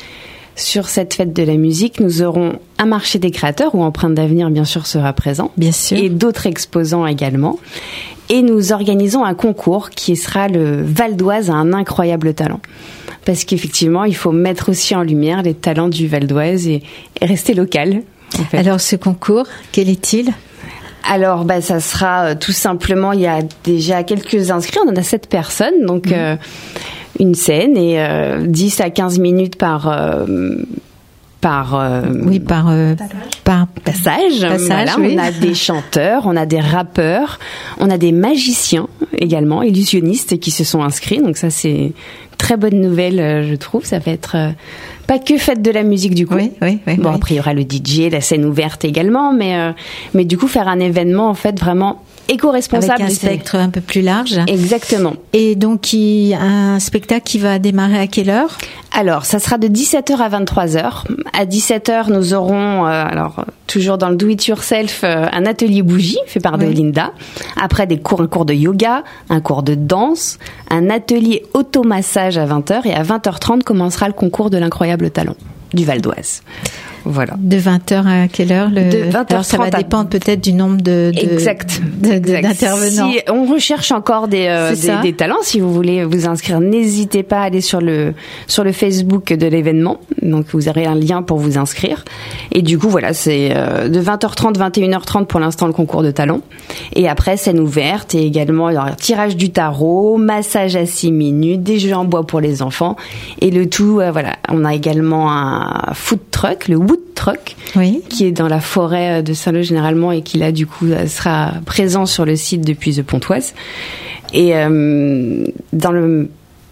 Sur cette fête de la musique, nous aurons un marché des créateurs où Empreinte d'avenir, bien sûr, sera présent. Bien sûr. Et d'autres exposants également. Et nous organisons un concours qui sera le Val d'Oise à un incroyable talent. Parce qu'effectivement, il faut mettre aussi en lumière les talents du Val d'Oise et, et rester local. En fait. Alors, ce concours, quel est-il ? Alors, bah, ça sera euh, tout simplement, il y a déjà quelques inscrits, on en a sept personnes, donc... Mmh. Euh, une scène et euh, dix à quinze minutes par euh, par euh, oui par euh, par passage, passage voilà, oui. On a des chanteurs, on a des rappeurs, on a des magiciens également, illusionnistes qui se sont inscrits, donc ça c'est très bonne nouvelle je trouve, ça va être euh, pas que fête de la musique du coup. Oui, oui, oui, bon oui. Après il y aura le D J, la scène ouverte également, mais euh, mais du coup faire un événement en fait vraiment éco-responsable. Avec un spectre un peu plus large. Exactement. Et donc, il, un spectacle qui va démarrer à quelle heure ? Alors, ça sera de dix-sept heures à vingt-trois heures. À dix-sept heures, nous aurons, euh, alors toujours dans le do-it-yourself, euh, un atelier bougie fait par oui. Déolinda. Après, des cours, un cours de yoga, un cours de danse, un atelier automassage à vingt heures. Et à vingt heures trente commencera le concours de l'incroyable talent du Val d'Oise. Voilà. De vingt heures à quelle heure le... De vingt heures trente. Alors ça va dépendre peut-être du nombre de, de, exact. de, de, d'intervenants. Si on recherche encore des, euh, des, des talents, si vous voulez vous inscrire, n'hésitez pas à aller sur le sur le Facebook de l'événement. Donc vous aurez un lien pour vous inscrire. Et du coup voilà, c'est euh, de vingt heures trente, vingt et une heures trente pour l'instant le concours de talent. Et après scène ouverte et également il y aura tirage du tarot, massage à six minutes, des jeux en bois pour les enfants et le tout euh, voilà. On a également un food truck, le wood truck, oui. qui est dans la forêt de Saint-Lô généralement et qui là du coup sera présent sur le site depuis Puiseux-Pontoise. Et euh, dans le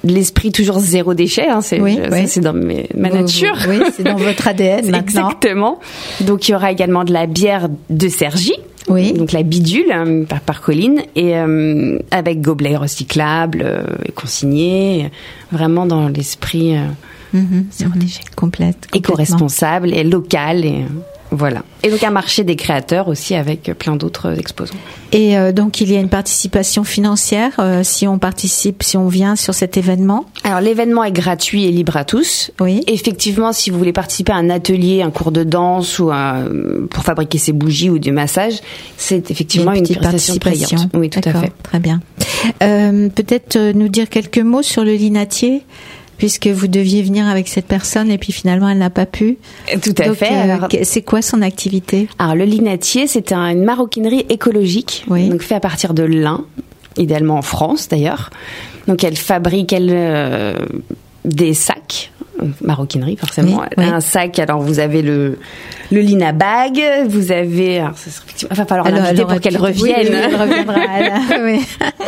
l'esprit toujours zéro déchet. Hein, c'est, oui, je, oui. Ça, c'est dans mes, ma vous, nature. Vous, oui, c'est dans votre A D N maintenant. Exactement. Donc il y aura également de la bière de Cergy. Oui. Donc la bidule hein, par, par Colline et euh, avec gobelets recyclables, euh, consignés, vraiment dans l'esprit euh, mmh, zéro mmh, déchet, complète, éco-responsable et local et euh, voilà. Et donc un marché des créateurs aussi avec plein d'autres exposants. Et euh, donc il y a une participation financière euh, si on participe, si on vient sur cet événement. Alors l'événement est gratuit et libre à tous. Oui. Effectivement, si vous voulez participer à un atelier, un cours de danse ou un, pour fabriquer ses bougies ou du massage, c'est effectivement une, une prestation payante. Oui, tout D'accord, à fait. Très bien. Euh, peut-être euh, nous dire quelques mots sur le linatier, puisque vous deviez venir avec cette personne et puis finalement elle n'a pas pu. Tout à donc, fait. Euh, alors, c'est quoi son activité? Alors le linatier, c'est un, une maroquinerie écologique, oui. donc fait à partir de lin, idéalement en France d'ailleurs. Donc elle fabrique elle, euh, des sacs, maroquinerie forcément. Oui, oui. Un sac, alors vous avez le le lina bag, vous avez, alors ça serait, il va falloir alors, l'inviter pour qu'elle revienne. Oui, oui, elle reviendra. Elle, oui.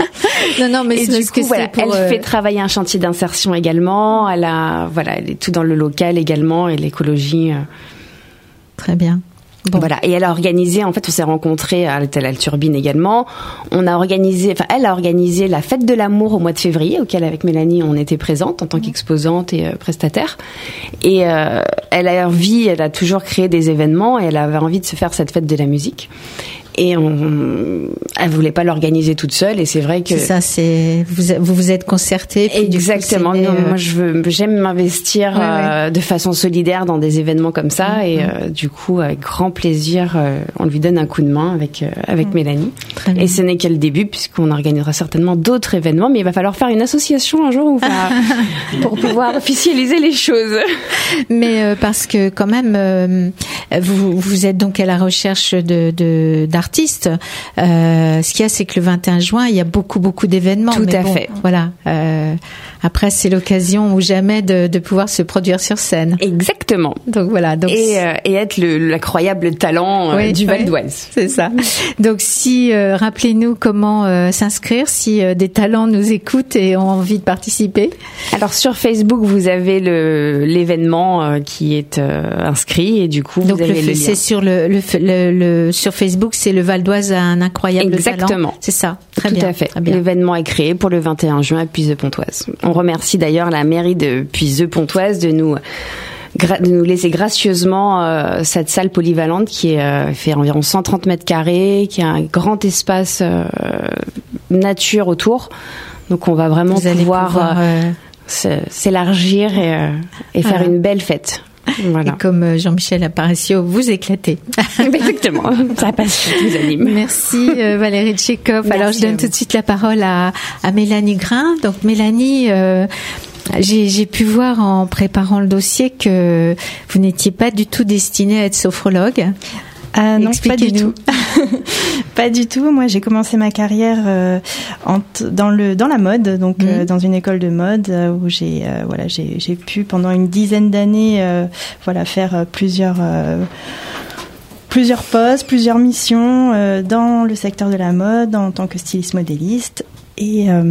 Non, non, mais et c'est du parce coup, que voilà, c'est pour, elle euh... fait travailler un chantier d'insertion également. Elle a, voilà, elle est tout dans le local également et l'écologie. Euh... Très bien. Bon. Voilà. Et elle a organisé, en fait, on s'est rencontrés à l'Hôtel Turbine également. On a organisé, enfin, elle a organisé la fête de l'amour au mois de février, auquel avec Mélanie on était présente en tant qu'exposante et euh, prestataire. Et euh, elle a envie, elle a toujours créé des événements et elle avait envie de se faire cette fête de la musique. Et on, elle voulait pas l'organiser toute seule. Et c'est vrai que c'est ça, c'est vous vous, vous êtes concertés. Exactement. Coup, non, euh... Moi, je veux, j'aime m'investir ouais, euh, ouais. de façon solidaire dans des événements comme ça. Mmh, et euh, du coup, avec grand plaisir, euh, on lui donne un coup de main avec euh, avec mmh. Mélanie. Et ce n'est que le début, puisqu'on organisera certainement d'autres événements. Mais il va falloir faire une association un jour où va, pour pouvoir officialiser les choses. Mais euh, parce que quand même, euh, vous vous êtes donc à la recherche de, de d'artistes. Euh, ce qu'il y a, c'est que le vingt et un juin, il y a beaucoup, beaucoup d'événements. Tout mais à bon, fait. Voilà. Euh, après, c'est l'occasion ou jamais de, de pouvoir se produire sur scène. Exactement. Donc voilà. Donc et, euh, et être le, l'incroyable talent oui, euh, du Val oui, d'Oise. C'est ça. Donc si, euh, rappelez-nous comment euh, s'inscrire si euh, des talents nous écoutent et ont envie de participer. Alors sur Facebook, vous avez le l'événement euh, qui est euh, inscrit et du coup vous donc avez le, le lien. C'est sur le, le, le, le sur Facebook, c'est le Val d'Oise a un incroyable Exactement. talent. Exactement. C'est ça. Très Tout bien. à fait. Très bien. L'événement est créé pour le vingt et un juin à Puiseux-Pontoise. On remercie d'ailleurs la mairie de Puiseux-Pontoise de nous de nous laisser gracieusement euh, cette salle polyvalente qui est, euh, fait environ cent trente mètres carrés, qui a un grand espace euh, nature autour. Donc on va vraiment Vous pouvoir, pouvoir euh... s'élargir et, euh, et faire voilà. une belle fête. Voilà. Et comme Jean-Michel Aparicio, vous éclatez. Exactement. Ça passe, je vous anime. Merci euh, Valérie Tchekhov. Merci. Alors je donne tout de suite la parole à, à Mélanie Grain. Donc Mélanie, euh, j'ai, j'ai pu voir en préparant le dossier que vous n'étiez pas du tout destinée à être sophrologue. Ah non, pas du tout. Pas du tout. Moi, j'ai commencé ma carrière euh, en t- dans le dans la mode, donc mmh. euh, dans une école de mode euh, où j'ai euh, voilà j'ai j'ai pu pendant une dizaine d'années euh, voilà faire euh, plusieurs euh, plusieurs postes, plusieurs missions euh, dans le secteur de la mode en tant que styliste modéliste et euh,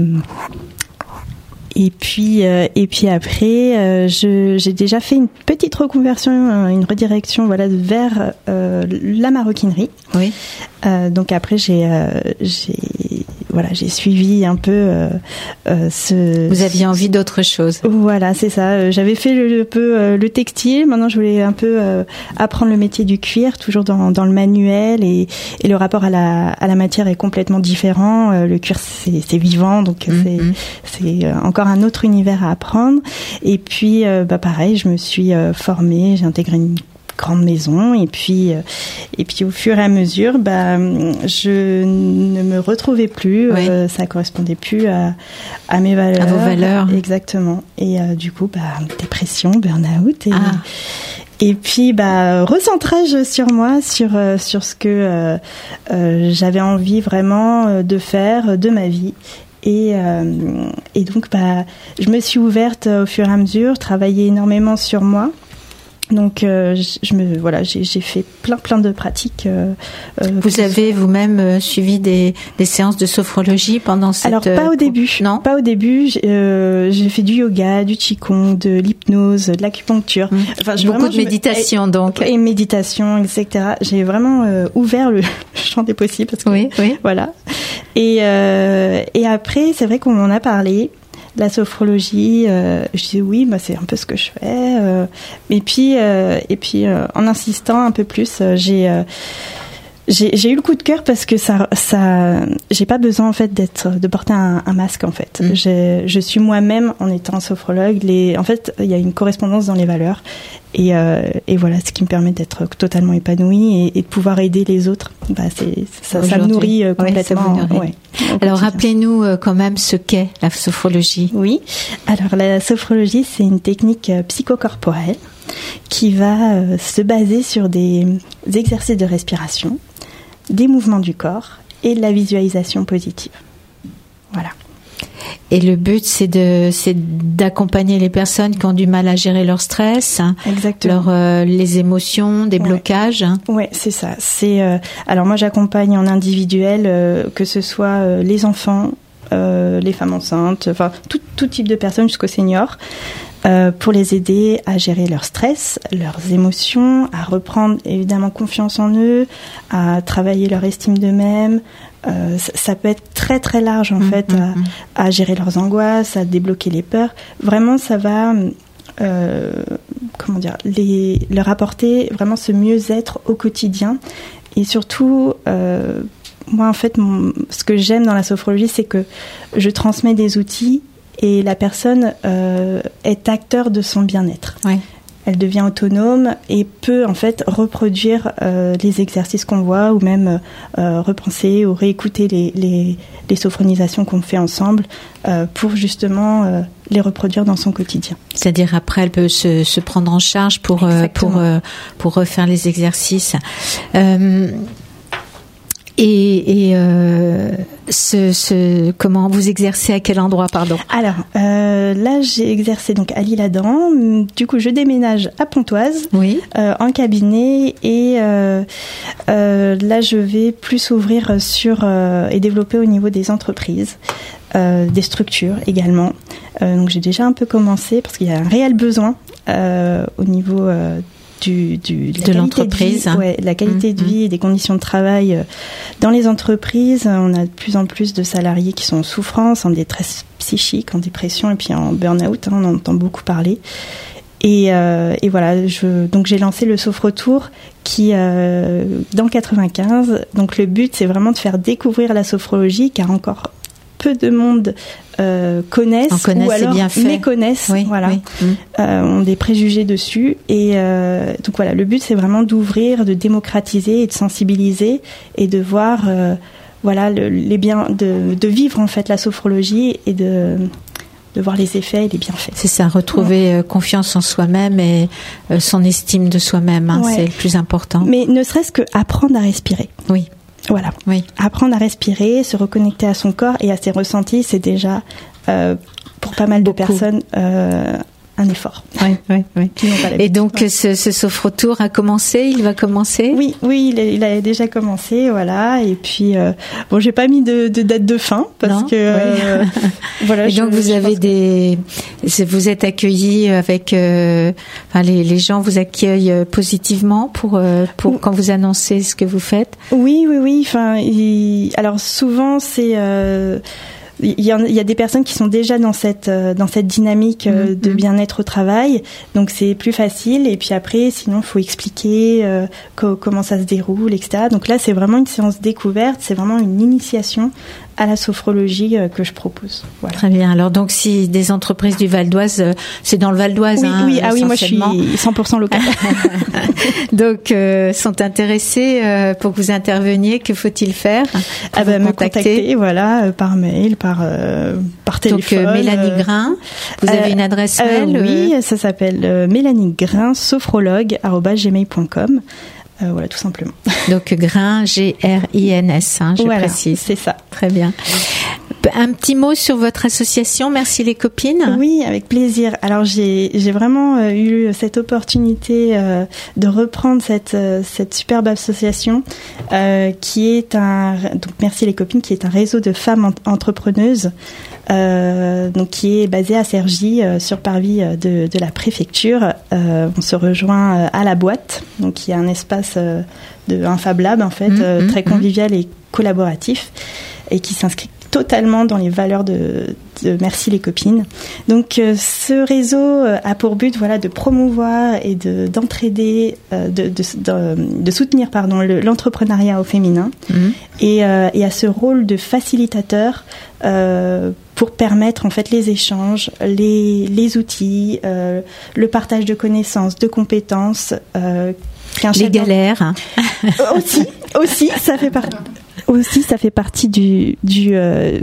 Et puis, euh, et puis après, euh, je, j'ai déjà fait une petite reconversion, une redirection, voilà, vers euh, la maroquinerie. Oui. Euh, donc après, j'ai, euh, j'ai, voilà, j'ai suivi un peu euh, euh, ce. Vous aviez envie d'autre chose. Voilà, c'est ça. J'avais fait le, le peu euh, le textile. Maintenant, je voulais un peu euh, apprendre le métier du cuir, toujours dans, dans le manuel, et, et le rapport à la, à la matière est complètement différent. Euh, le cuir, c'est, c'est vivant, donc mm-hmm. c'est, c'est encore un autre univers à apprendre. Et puis, euh, bah pareil, je me suis euh, formée, j'ai intégré une grande maison, et puis euh, et puis au fur et à mesure, bah je ne me retrouvais plus, oui. euh, ça correspondait plus à à mes valeurs, à vos valeurs, exactement. Et euh, du coup, bah dépression, burn-out, et ah. et puis bah recentrage sur moi, sur euh, sur ce que euh, euh, j'avais envie vraiment de faire de ma vie. Et, euh, et donc, bah, je me suis ouverte au fur et à mesure, travaillé énormément sur moi. Donc, euh, je, je me voilà, j'ai, j'ai fait plein plein de pratiques. Euh, euh, Vous avez soit... vous-même euh, suivi des, des séances de sophrologie pendant cette... Alors pas au début, non, pas au début. J'ai, euh, j'ai fait du yoga, du qigong, de l'hypnose, de l'acupuncture. Mmh. Enfin, beaucoup vraiment, de méditation me... donc. Et méditation, et cetera. J'ai vraiment euh, ouvert le champ des possibles parce que oui, oui. voilà. Et euh, et après, c'est vrai qu'on en a parlé. La sophrologie, euh, je dis oui, bah c'est un peu ce que je fais. Euh, et puis, euh, et puis, euh, en insistant un peu plus, euh, j'ai, euh, j'ai, j'ai eu le coup de cœur parce que ça, ça, j'ai pas besoin en fait d'être, de porter un, un masque en fait. Mmh. J'ai, je suis moi-même en étant sophrologue. Les, en fait, il y a une correspondance dans les valeurs. Et, euh, et voilà, ce qui me permet d'être totalement épanouie et, et de pouvoir aider les autres. Bah, c'est, ça, ça me nourrit euh, complètement. Oui, ça vous nourrit. Ouais, alors, rappelez-nous euh, quand même ce qu'est la sophrologie. Oui. Alors, la sophrologie, c'est une technique euh, psychocorporelle qui va euh, se baser sur des, des exercices de respiration, des mouvements du corps et de la visualisation positive. Voilà. Et le but, c'est de, c'est d'accompagner les personnes qui ont du mal à gérer leur stress, exactement, leur, euh, les émotions, des ouais. blocages. Ouais, c'est ça. C'est euh, alors moi, j'accompagne en individuel, euh, que ce soit euh, les enfants, euh, les femmes enceintes, enfin tout, tout type de personnes jusqu'aux seniors, euh, pour les aider à gérer leur stress, leurs émotions, à reprendre évidemment confiance en eux, à travailler leur estime d'eux-mêmes. Euh, ça, ça peut être très très large en mmh, fait, mmh, à, à gérer leurs angoisses, à débloquer les peurs. Vraiment, ça va, euh, comment dire, les, leur apporter vraiment ce mieux-être au quotidien. Et surtout, euh, moi en fait, mon, ce que j'aime dans la sophrologie, c'est que je transmets des outils et la personne euh, est acteur de son bien-être. Ouais. Elle devient autonome et peut en fait reproduire euh, les exercices qu'on voit ou même euh, repenser ou réécouter les, les, les sophronisations qu'on fait ensemble euh, pour justement euh, les reproduire dans son quotidien. C'est-à-dire après elle peut se, se prendre en charge pour, euh, pour, euh, pour refaire les exercices. Euh, Et, et euh, ce, ce, comment vous exercez à quel endroit, pardon? Alors euh, là, j'ai exercé donc à l'Isle-Adam. Du coup, je déménage à Pontoise, oui, euh, en cabinet, et euh, euh, là, je vais plus ouvrir sur euh, et développer au niveau des entreprises, euh, des structures également. Euh, donc, j'ai déjà un peu commencé parce qu'il y a un réel besoin euh, au niveau euh, Du, du, de, de l'entreprise, de vie, ouais, la qualité mmh, de vie et des conditions de travail dans les entreprises. On a de plus en plus de salariés qui sont en souffrance, en détresse psychique, en dépression et puis en burn-out, hein, on en entend beaucoup parler. Et, euh, et voilà, je, donc j'ai lancé le Sophretour qui, euh, dans quatre-vingt-quinze, donc le but c'est vraiment de faire découvrir la sophrologie, car encore peu de monde euh, connaissent, connaissent ou alors bien fait. méconnaissent, oui, voilà, oui. Mmh. Euh, ont des préjugés dessus. Et euh, donc voilà, le but c'est vraiment d'ouvrir, de démocratiser et de sensibiliser et de voir, euh, voilà, le, les biens, de, de vivre en fait la sophrologie et de de voir les effets et les bienfaits. C'est ça, retrouver ouais. confiance en soi-même et euh, son estime de soi-même, hein, ouais. c'est le plus important. Mais ne serait-ce que apprendre à respirer. Oui. Voilà. Oui. Apprendre à respirer, se reconnecter à son corps et à ses ressentis, c'est déjà, euh, pour pas mal Beaucoup. de personnes, euh, un effort. Oui, oui, oui. Et donc, ouais. ce, ce Sophretour a commencé, il va commencer? Oui, oui, il a, il a déjà commencé, voilà. Et puis, euh, bon, j'ai pas mis de, de date de fin parce non, que, euh, oui. voilà. Et je, donc, vous avez des, que... vous êtes accueillis avec, euh, enfin, les, les gens vous accueillent positivement pour, euh, pour oui. quand vous annoncez ce que vous faites? Oui, oui, oui. Enfin, il... alors souvent, c'est, euh, Il y, a, il y a des personnes qui sont déjà dans cette dans cette dynamique euh, de bien-être au travail, donc c'est plus facile. Et puis après, sinon, il faut expliquer euh, co- comment ça se déroule, et cetera. Donc là, c'est vraiment une séance découverte, c'est vraiment une initiation à la sophrologie euh, que je propose. Voilà. Très bien. Alors donc, si des entreprises du Val d'Oise, euh, c'est dans le Val d'Oise, oui, hein, oui, ah oui, moi je suis cent pour cent locale. Donc, euh, sont intéressés euh, pour que vous interveniez. Que faut-il faire? Ah ben, me contacter, voilà, euh, par mail, par euh, par téléphone. Donc, euh, Mélanie Grain, vous avez euh, une adresse mail? euh, Oui, euh... ça s'appelle euh, Mélanie Grain, sophrologue arobase gmail point com. Euh, voilà, tout simplement. Donc, Grain, G R I N S, hein, je voilà, précise. c'est ça. Très bien. Un petit mot sur votre association, Merci les copines. Oui, avec plaisir. Alors j'ai j'ai vraiment euh, eu cette opportunité euh, de reprendre cette euh, cette superbe association euh, qui est un donc Merci les copines qui est un réseau de femmes en- entrepreneuses euh, donc qui est basé à Cergy euh, sur parvis de de la préfecture. Euh, on se rejoint euh, à la boîte, donc il y a un espace euh, de un Fab Lab en fait Mmh, euh, mmh, très convivial et collaboratif et qui s'inscrit totalement dans les valeurs de, de Merci les copines. Donc euh, ce réseau euh, a pour but voilà de promouvoir et de d'entraider, euh, de, de, de, de soutenir pardon le, l'entrepreneuriat au féminin Mmh. et, euh, et à ce rôle de facilitateur euh, pour permettre en fait les échanges, les les outils, euh, le partage de connaissances, de compétences, euh, qu'un Les chef d'en- galères. hein. aussi aussi ça fait partie aussi ça fait partie du du euh,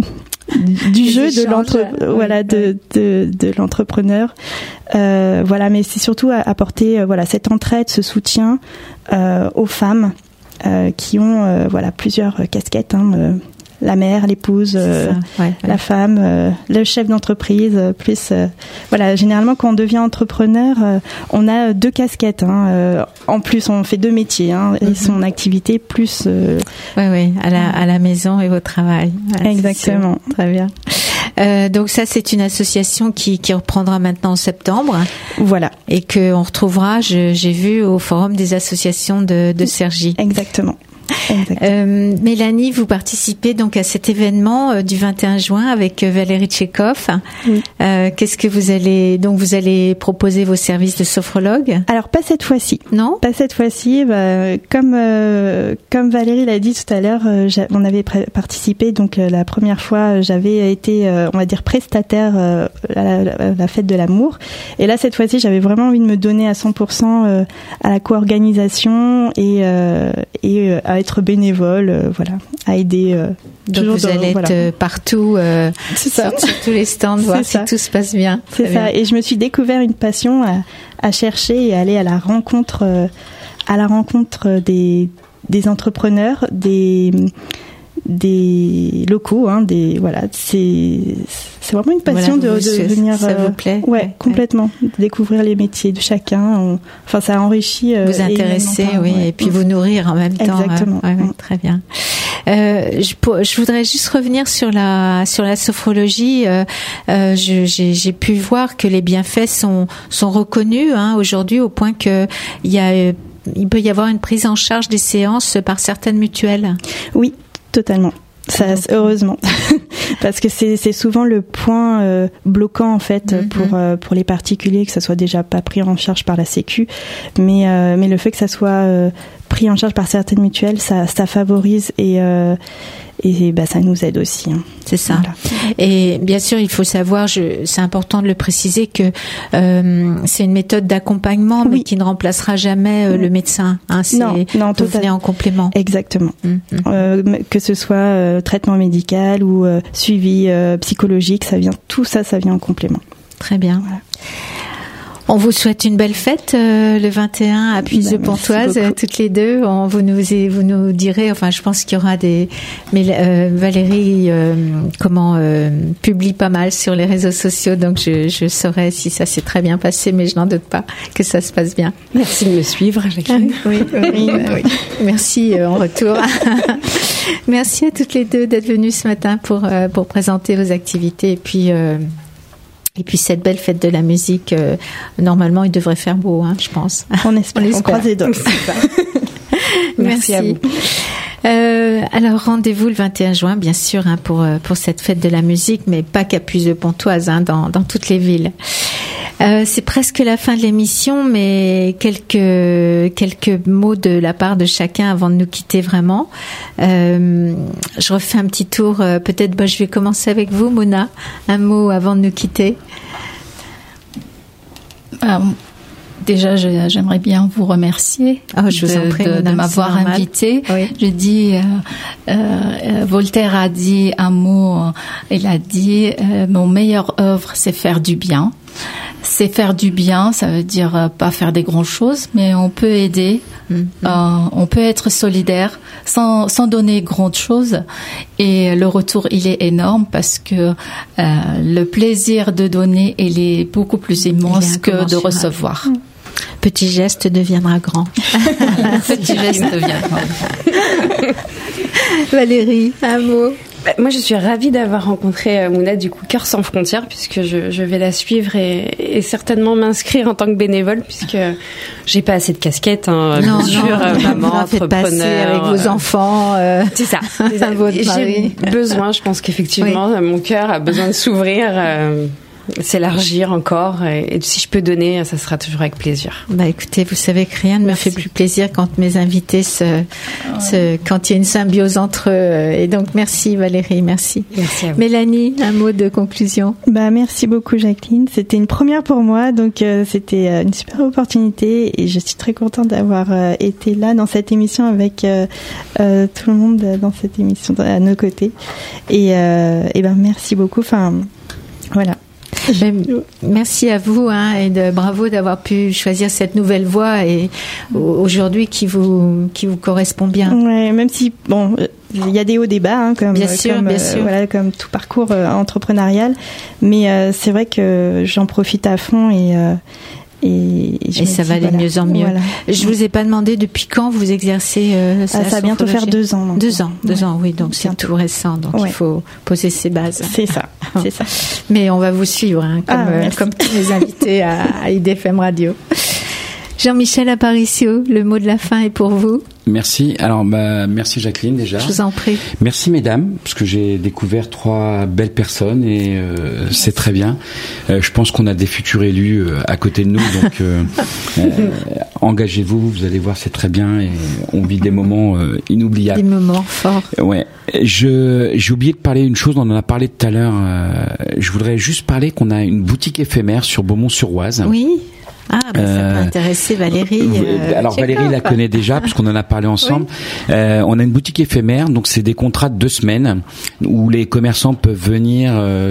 du Les jeu de échanges, l'entre ouais, voilà de de de l'entrepreneur euh, voilà mais c'est surtout à- apporter euh, voilà cette entraide, ce soutien euh, aux femmes euh, qui ont euh, voilà plusieurs casquettes hein, euh, la mère, l'épouse, euh, Ça, ouais, ouais. la femme, euh, le chef d'entreprise, euh, plus euh, voilà. Généralement, quand on devient entrepreneur, euh, on a deux casquettes. Hein, euh, en plus, on fait deux métiers hein, et Mhm. son activité plus. Euh, Oui, oui, à la, à la maison et au travail. Ouais, Exactement. c'est sûr. Très bien. Euh, donc ça, c'est une association qui, qui reprendra maintenant en septembre voilà, et que on retrouvera, je- j'ai vu, au Forum des associations de, de Cergy. exactement. exactement. Euh, Mélanie, vous participez donc à cet événement euh, du vingt et un juin avec euh, Valérie Tchekhov. Oui. Euh, qu'est-ce que vous allez donc vous allez proposer vos services de sophrologue? Alors pas cette fois-ci. Non? Pas cette fois-ci. Bah, comme euh, comme Valérie l'a dit tout à l'heure, euh, j'a- on avait pré- participé. Donc euh, la première fois, j'avais été, euh, on va dire, prestataire euh, à, la, à la fête de l'amour. Et là, cette fois-ci, j'avais vraiment envie de me donner à cent pour cent euh, à la co-organisation et euh, et euh, à être bénévole, euh, voilà, à aider. Euh, Donc toujours vous dans- allez voilà. être euh, partout euh, C'est sur, ça. sur tous les stands, voir C'est si ça. tout se passe bien. C'est Très ça. bien. Et je me suis découvert une passion à, à chercher et aller à la rencontre, euh, à la rencontre des, des entrepreneurs, des, des locaux, hein, des voilà. C'est, c'est vraiment une passion Voilà, de, vous- de venir. ça vous plaît? Ouais, Ouais. complètement. De découvrir les métiers de chacun. On- enfin, ça enrichit. euh, Vous intéresser, énormément, oui, ouais. et puis vous nourrir en même temps. Exactement. Ouais, ouais, Mm. très bien. Euh, je, pour- je voudrais juste revenir sur la sur la sophrologie. Euh, euh, je- j'ai, j'ai pu voir que les bienfaits sont sont reconnus hein, aujourd'hui au point que il y a euh, il peut y avoir une prise en charge des séances par certaines mutuelles. Oui, totalement. Ça, heureusement, parce que c'est c'est souvent le point euh, bloquant en fait Mhm. pour euh, pour les particuliers, que ça soit déjà pas pris en charge par la Sécu, mais euh, mais le fait que ça soit euh, pris en charge par certaines mutuelles, ça ça favorise et euh, et bah ça nous aide aussi. Hein. C'est ça. Voilà. Et bien sûr, il faut savoir, je, c'est important de le préciser, que euh, c'est une méthode d'accompagnement, mais Oui. qui ne remplacera jamais euh, le médecin. Hein, c'est, Non, non, vous venez totalement. en complément. Exactement. Mhm. Euh, que ce soit euh, traitement médical ou euh, suivi euh, psychologique, ça vient tout ça, ça vient en complément. Très bien. Voilà. On vous souhaite une belle fête euh, le vingt et un à Puise de Bah, merci Pontoise, beaucoup. euh, toutes les deux. On, vous nous vous nous direz. Enfin, je pense qu'il y aura des. Mais euh, Valérie, euh, comment euh, publie pas mal sur les réseaux sociaux, donc je, je saurai si ça s'est très bien passé, mais je n'en doute pas que ça se passe bien. Merci de me suivre, Jacqueline. Oui, oui, oui. Merci euh, en retour. Merci à toutes les deux d'être venues ce matin pour euh, pour présenter vos activités et puis. Euh, Et puis cette belle fête de la musique, euh, normalement il devrait faire beau, hein, je pense. On espère, On on, espère. croise les doigts. Merci à vous. Euh, alors rendez-vous le vingt et un juin, bien sûr, hein, pour euh, pour cette fête de la musique, mais pas qu'à Puise de Pontoise, hein, dans dans toutes les villes. Euh, c'est presque la fin de l'émission, mais quelques quelques mots de la part de chacun avant de nous quitter vraiment. Euh, je refais un petit tour. euh, Peut-être, bah, je vais commencer avec vous, Mona. Un mot avant de nous quitter. Euh, déjà, je- j'aimerais bien vous remercier Oh, je vous de, en prie, de- Mona, de c'est m'avoir normal. invitée. Oui. Je dis, euh, euh, Voltaire a dit un mot, euh, il a dit, euh, mon meilleure œuvre, c'est faire du bien. c'est faire du bien, ça veut dire euh, pas faire des grandes choses, mais on peut aider, mmh. euh, on peut être solidaire sans, sans donner grandes choses. Et le retour, il est énorme parce que euh, le plaisir de donner, il est beaucoup plus immense que de recevoir. Mmh. Petit geste deviendra grand. Petit geste deviendra grand. Valérie, un mot. Moi, je suis ravie d'avoir rencontré Mouna du coup Cœur sans frontières, puisque je, je vais la suivre et, et certainement m'inscrire en tant que bénévole, puisque j'ai pas assez de casquettes, hein, non, bien sûr, non, maman, entrepreneur, avec vos enfants. Euh, c'est ça. C'est ça. J'ai besoin, je pense qu'effectivement, oui. mon cœur a besoin de s'ouvrir. Euh, s'élargir encore et, et si je peux donner, ça sera toujours avec plaisir. Bah écoutez, vous savez que rien ne Merci. me fait plus plaisir quand mes invités se, ouais. se quand il y a une symbiose entre eux. Et donc merci Valérie, merci. Merci à vous. Mélanie, un mot de conclusion. Bah merci beaucoup Jacqueline, c'était une première pour moi, donc euh, c'était euh, une super opportunité et je suis très contente d'avoir euh, été là dans cette émission avec euh, euh, tout le monde dans cette émission à nos côtés. Et, euh, et ben merci beaucoup. Enfin voilà. Merci à vous hein, et de, bravo d'avoir pu choisir cette nouvelle voie et aujourd'hui qui vous qui vous correspond bien. Ouais, même si bon, il y a des hauts des bas hein, comme bien sûr, comme, bien euh, sûr. Voilà, comme tout parcours euh, entrepreneurial, mais euh, c'est vrai que j'en profite à fond et euh, Et, et, et ça va aller voilà, mieux en mieux. Voilà. Je vous ai pas demandé depuis quand vous exercez. Euh, ah, ça va bientôt faire deux ans. Deux ans, deux ouais. ans, oui. Donc c'est tout récent. Donc ouais. il faut poser ses bases. C'est ça, c'est ça. Mais on va vous suivre, hein, comme, ah, euh, comme tous les invités à, à I D F M Radio. Jean-Michel Aparicio, le mot de la fin est pour vous. Merci. Alors, bah, merci Jacqueline déjà. Je vous en prie. Merci mesdames, parce que j'ai découvert trois belles personnes et euh, c'est très bien. Euh, je pense qu'on a des futurs élus euh, à côté de nous, donc euh, euh, engagez-vous. Vous allez voir, c'est très bien et on vit des moments euh, inoubliables. Des moments forts. Ouais. Je j'ai oublié de parler une chose. On en a parlé tout à l'heure. Euh, je voudrais juste parler qu'on a une boutique éphémère sur Beaumont-sur-Oise. Oui. Ah, bah, ça peut intéresser Valérie. Euh, alors Valérie la connaît déjà puisqu'on en a parlé ensemble. Oui. Euh, on a une boutique éphémère, donc c'est des contrats de deux semaines où les commerçants peuvent venir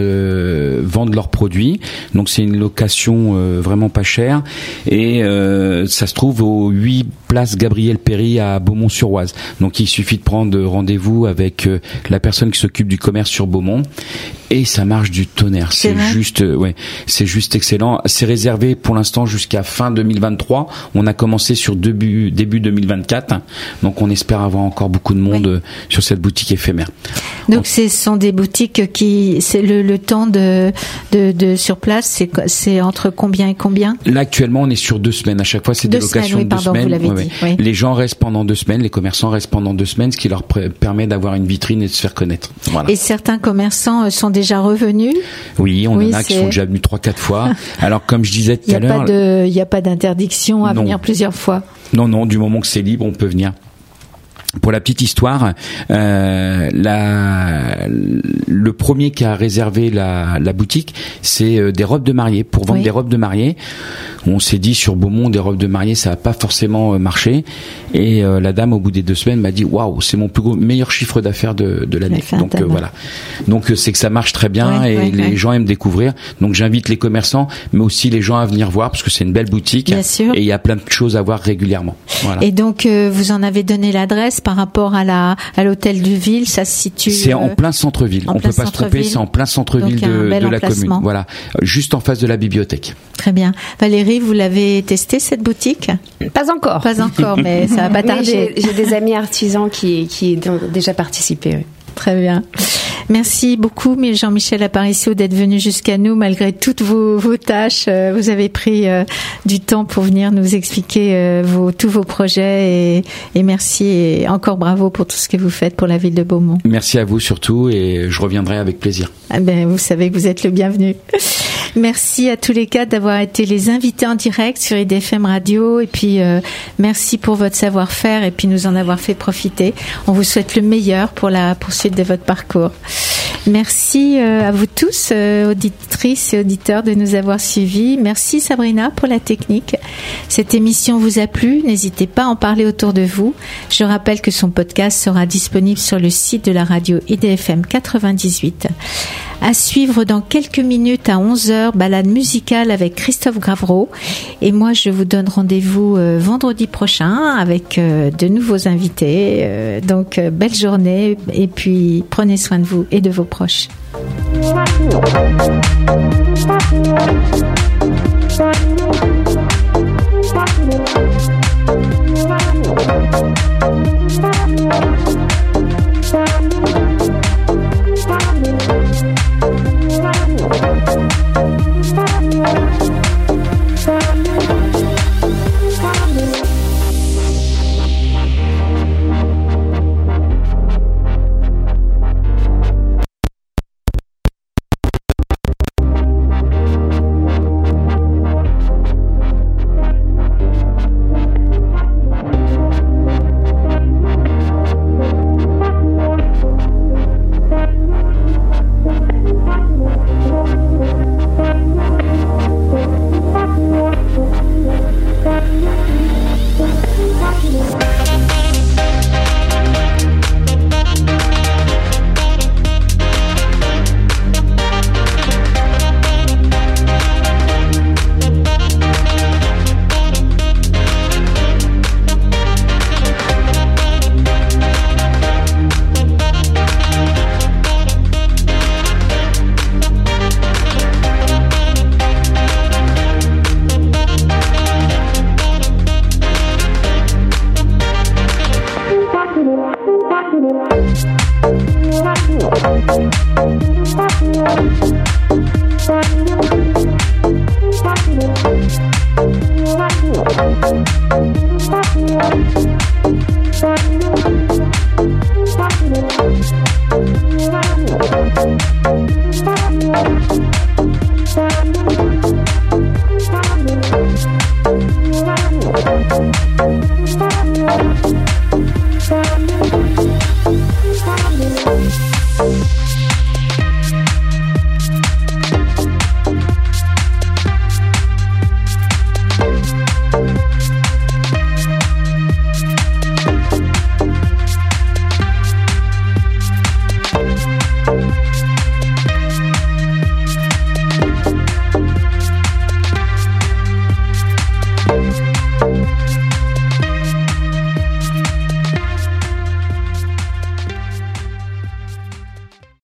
euh, vendre leurs produits. Donc c'est une location euh, vraiment pas chère et euh, ça se trouve aux huit place Gabriel Péry à Beaumont-sur-Oise. Donc il suffit de prendre rendez-vous avec euh, la personne qui s'occupe du commerce sur Beaumont et ça marche du tonnerre. C'est, c'est juste, euh, ouais, c'est juste excellent. C'est réservé pour l'instant jusqu'à fin deux mille vingt-trois. On a commencé sur début début deux mille vingt-quatre. Donc on espère avoir encore beaucoup de monde oui. sur cette boutique éphémère. Donc on... ce sont des boutiques qui, c'est le, le temps de, de de sur place, c'est c'est entre combien et combien? Là actuellement on est sur deux semaines. À chaque fois c'est deux des locations semaines, oui, de deux pardon, semaines. Vous l'avez ouais, dit, oui. Les gens restent pendant deux semaines, les commerçants restent pendant deux semaines, ce qui leur pr- permet d'avoir une vitrine et de se faire connaître. Voilà. Et certains commerçants sont déjà revenus? Oui, on oui, en a c'est... qui sont déjà venus trois, quatre fois. Alors comme je disais tout à l'heure, il n'y a pas d'interdiction à non. venir plusieurs fois. Non, non, du moment que c'est libre, on peut venir. Pour la petite histoire, euh, la, le premier qui a réservé la, la boutique, c'est des robes de mariée, pour vendre oui. des robes de mariée. On s'est dit sur Beaumont, des robes de mariée, ça va pas forcément marcher. Et euh, la dame, au bout des deux semaines, m'a dit waouh, c'est mon plus gros, meilleur chiffre d'affaires de, de l'année. Donc euh, voilà. Donc c'est que ça marche très bien ouais, et ouais, les ouais. gens aiment découvrir. Donc j'invite les commerçants, mais aussi les gens à venir voir parce que c'est une belle boutique. Bien sûr. Et il y a plein de choses à voir régulièrement. Voilà. Et donc euh, vous en avez donné l'adresse par rapport à la à l'hôtel de ville, ça se situe. C'est euh, en plein centre-ville. On peut pas se tromper, c'est en plein centre-ville de, de la commune. Voilà, juste en face de la bibliothèque. Très bien. Valérie, vous l'avez testé cette boutique? Pas encore. Pas encore, mais ça va pas tarder. J'ai, j'ai des amis artisans qui qui ont déjà participé. Oui. Très bien. Merci beaucoup, Jean-Michel Aparicio, d'être venu jusqu'à nous malgré toutes vos, vos tâches. Vous avez pris euh, du temps pour venir nous expliquer euh, vos, tous vos projets et, et merci et encore bravo pour tout ce que vous faites pour la ville de Beaumont. Merci à vous surtout et je reviendrai avec plaisir. Ah ben, vous savez que vous êtes le bienvenu. Merci à tous les quatre d'avoir été les invités en direct sur I D F M Radio et puis euh, merci pour votre savoir-faire et puis nous en avoir fait profiter. On vous souhaite le meilleur pour la poursuite de votre parcours. Merci euh, à vous tous, euh, auditrices et auditeurs, de nous avoir suivis. Merci Sabrina pour la technique. Cette émission vous a plu, n'hésitez pas à en parler autour de vous. Je rappelle que son podcast sera disponible sur le site de la radio I D F M quatre-vingt-dix-huit. À suivre dans quelques minutes à onze heures, balade musicale avec Christophe Gravreau. Et moi, je vous donne rendez-vous euh, vendredi prochain avec euh, de nouveaux invités. Euh, donc, euh, belle journée et puis prenez soin de vous et de vos proches. Thank you.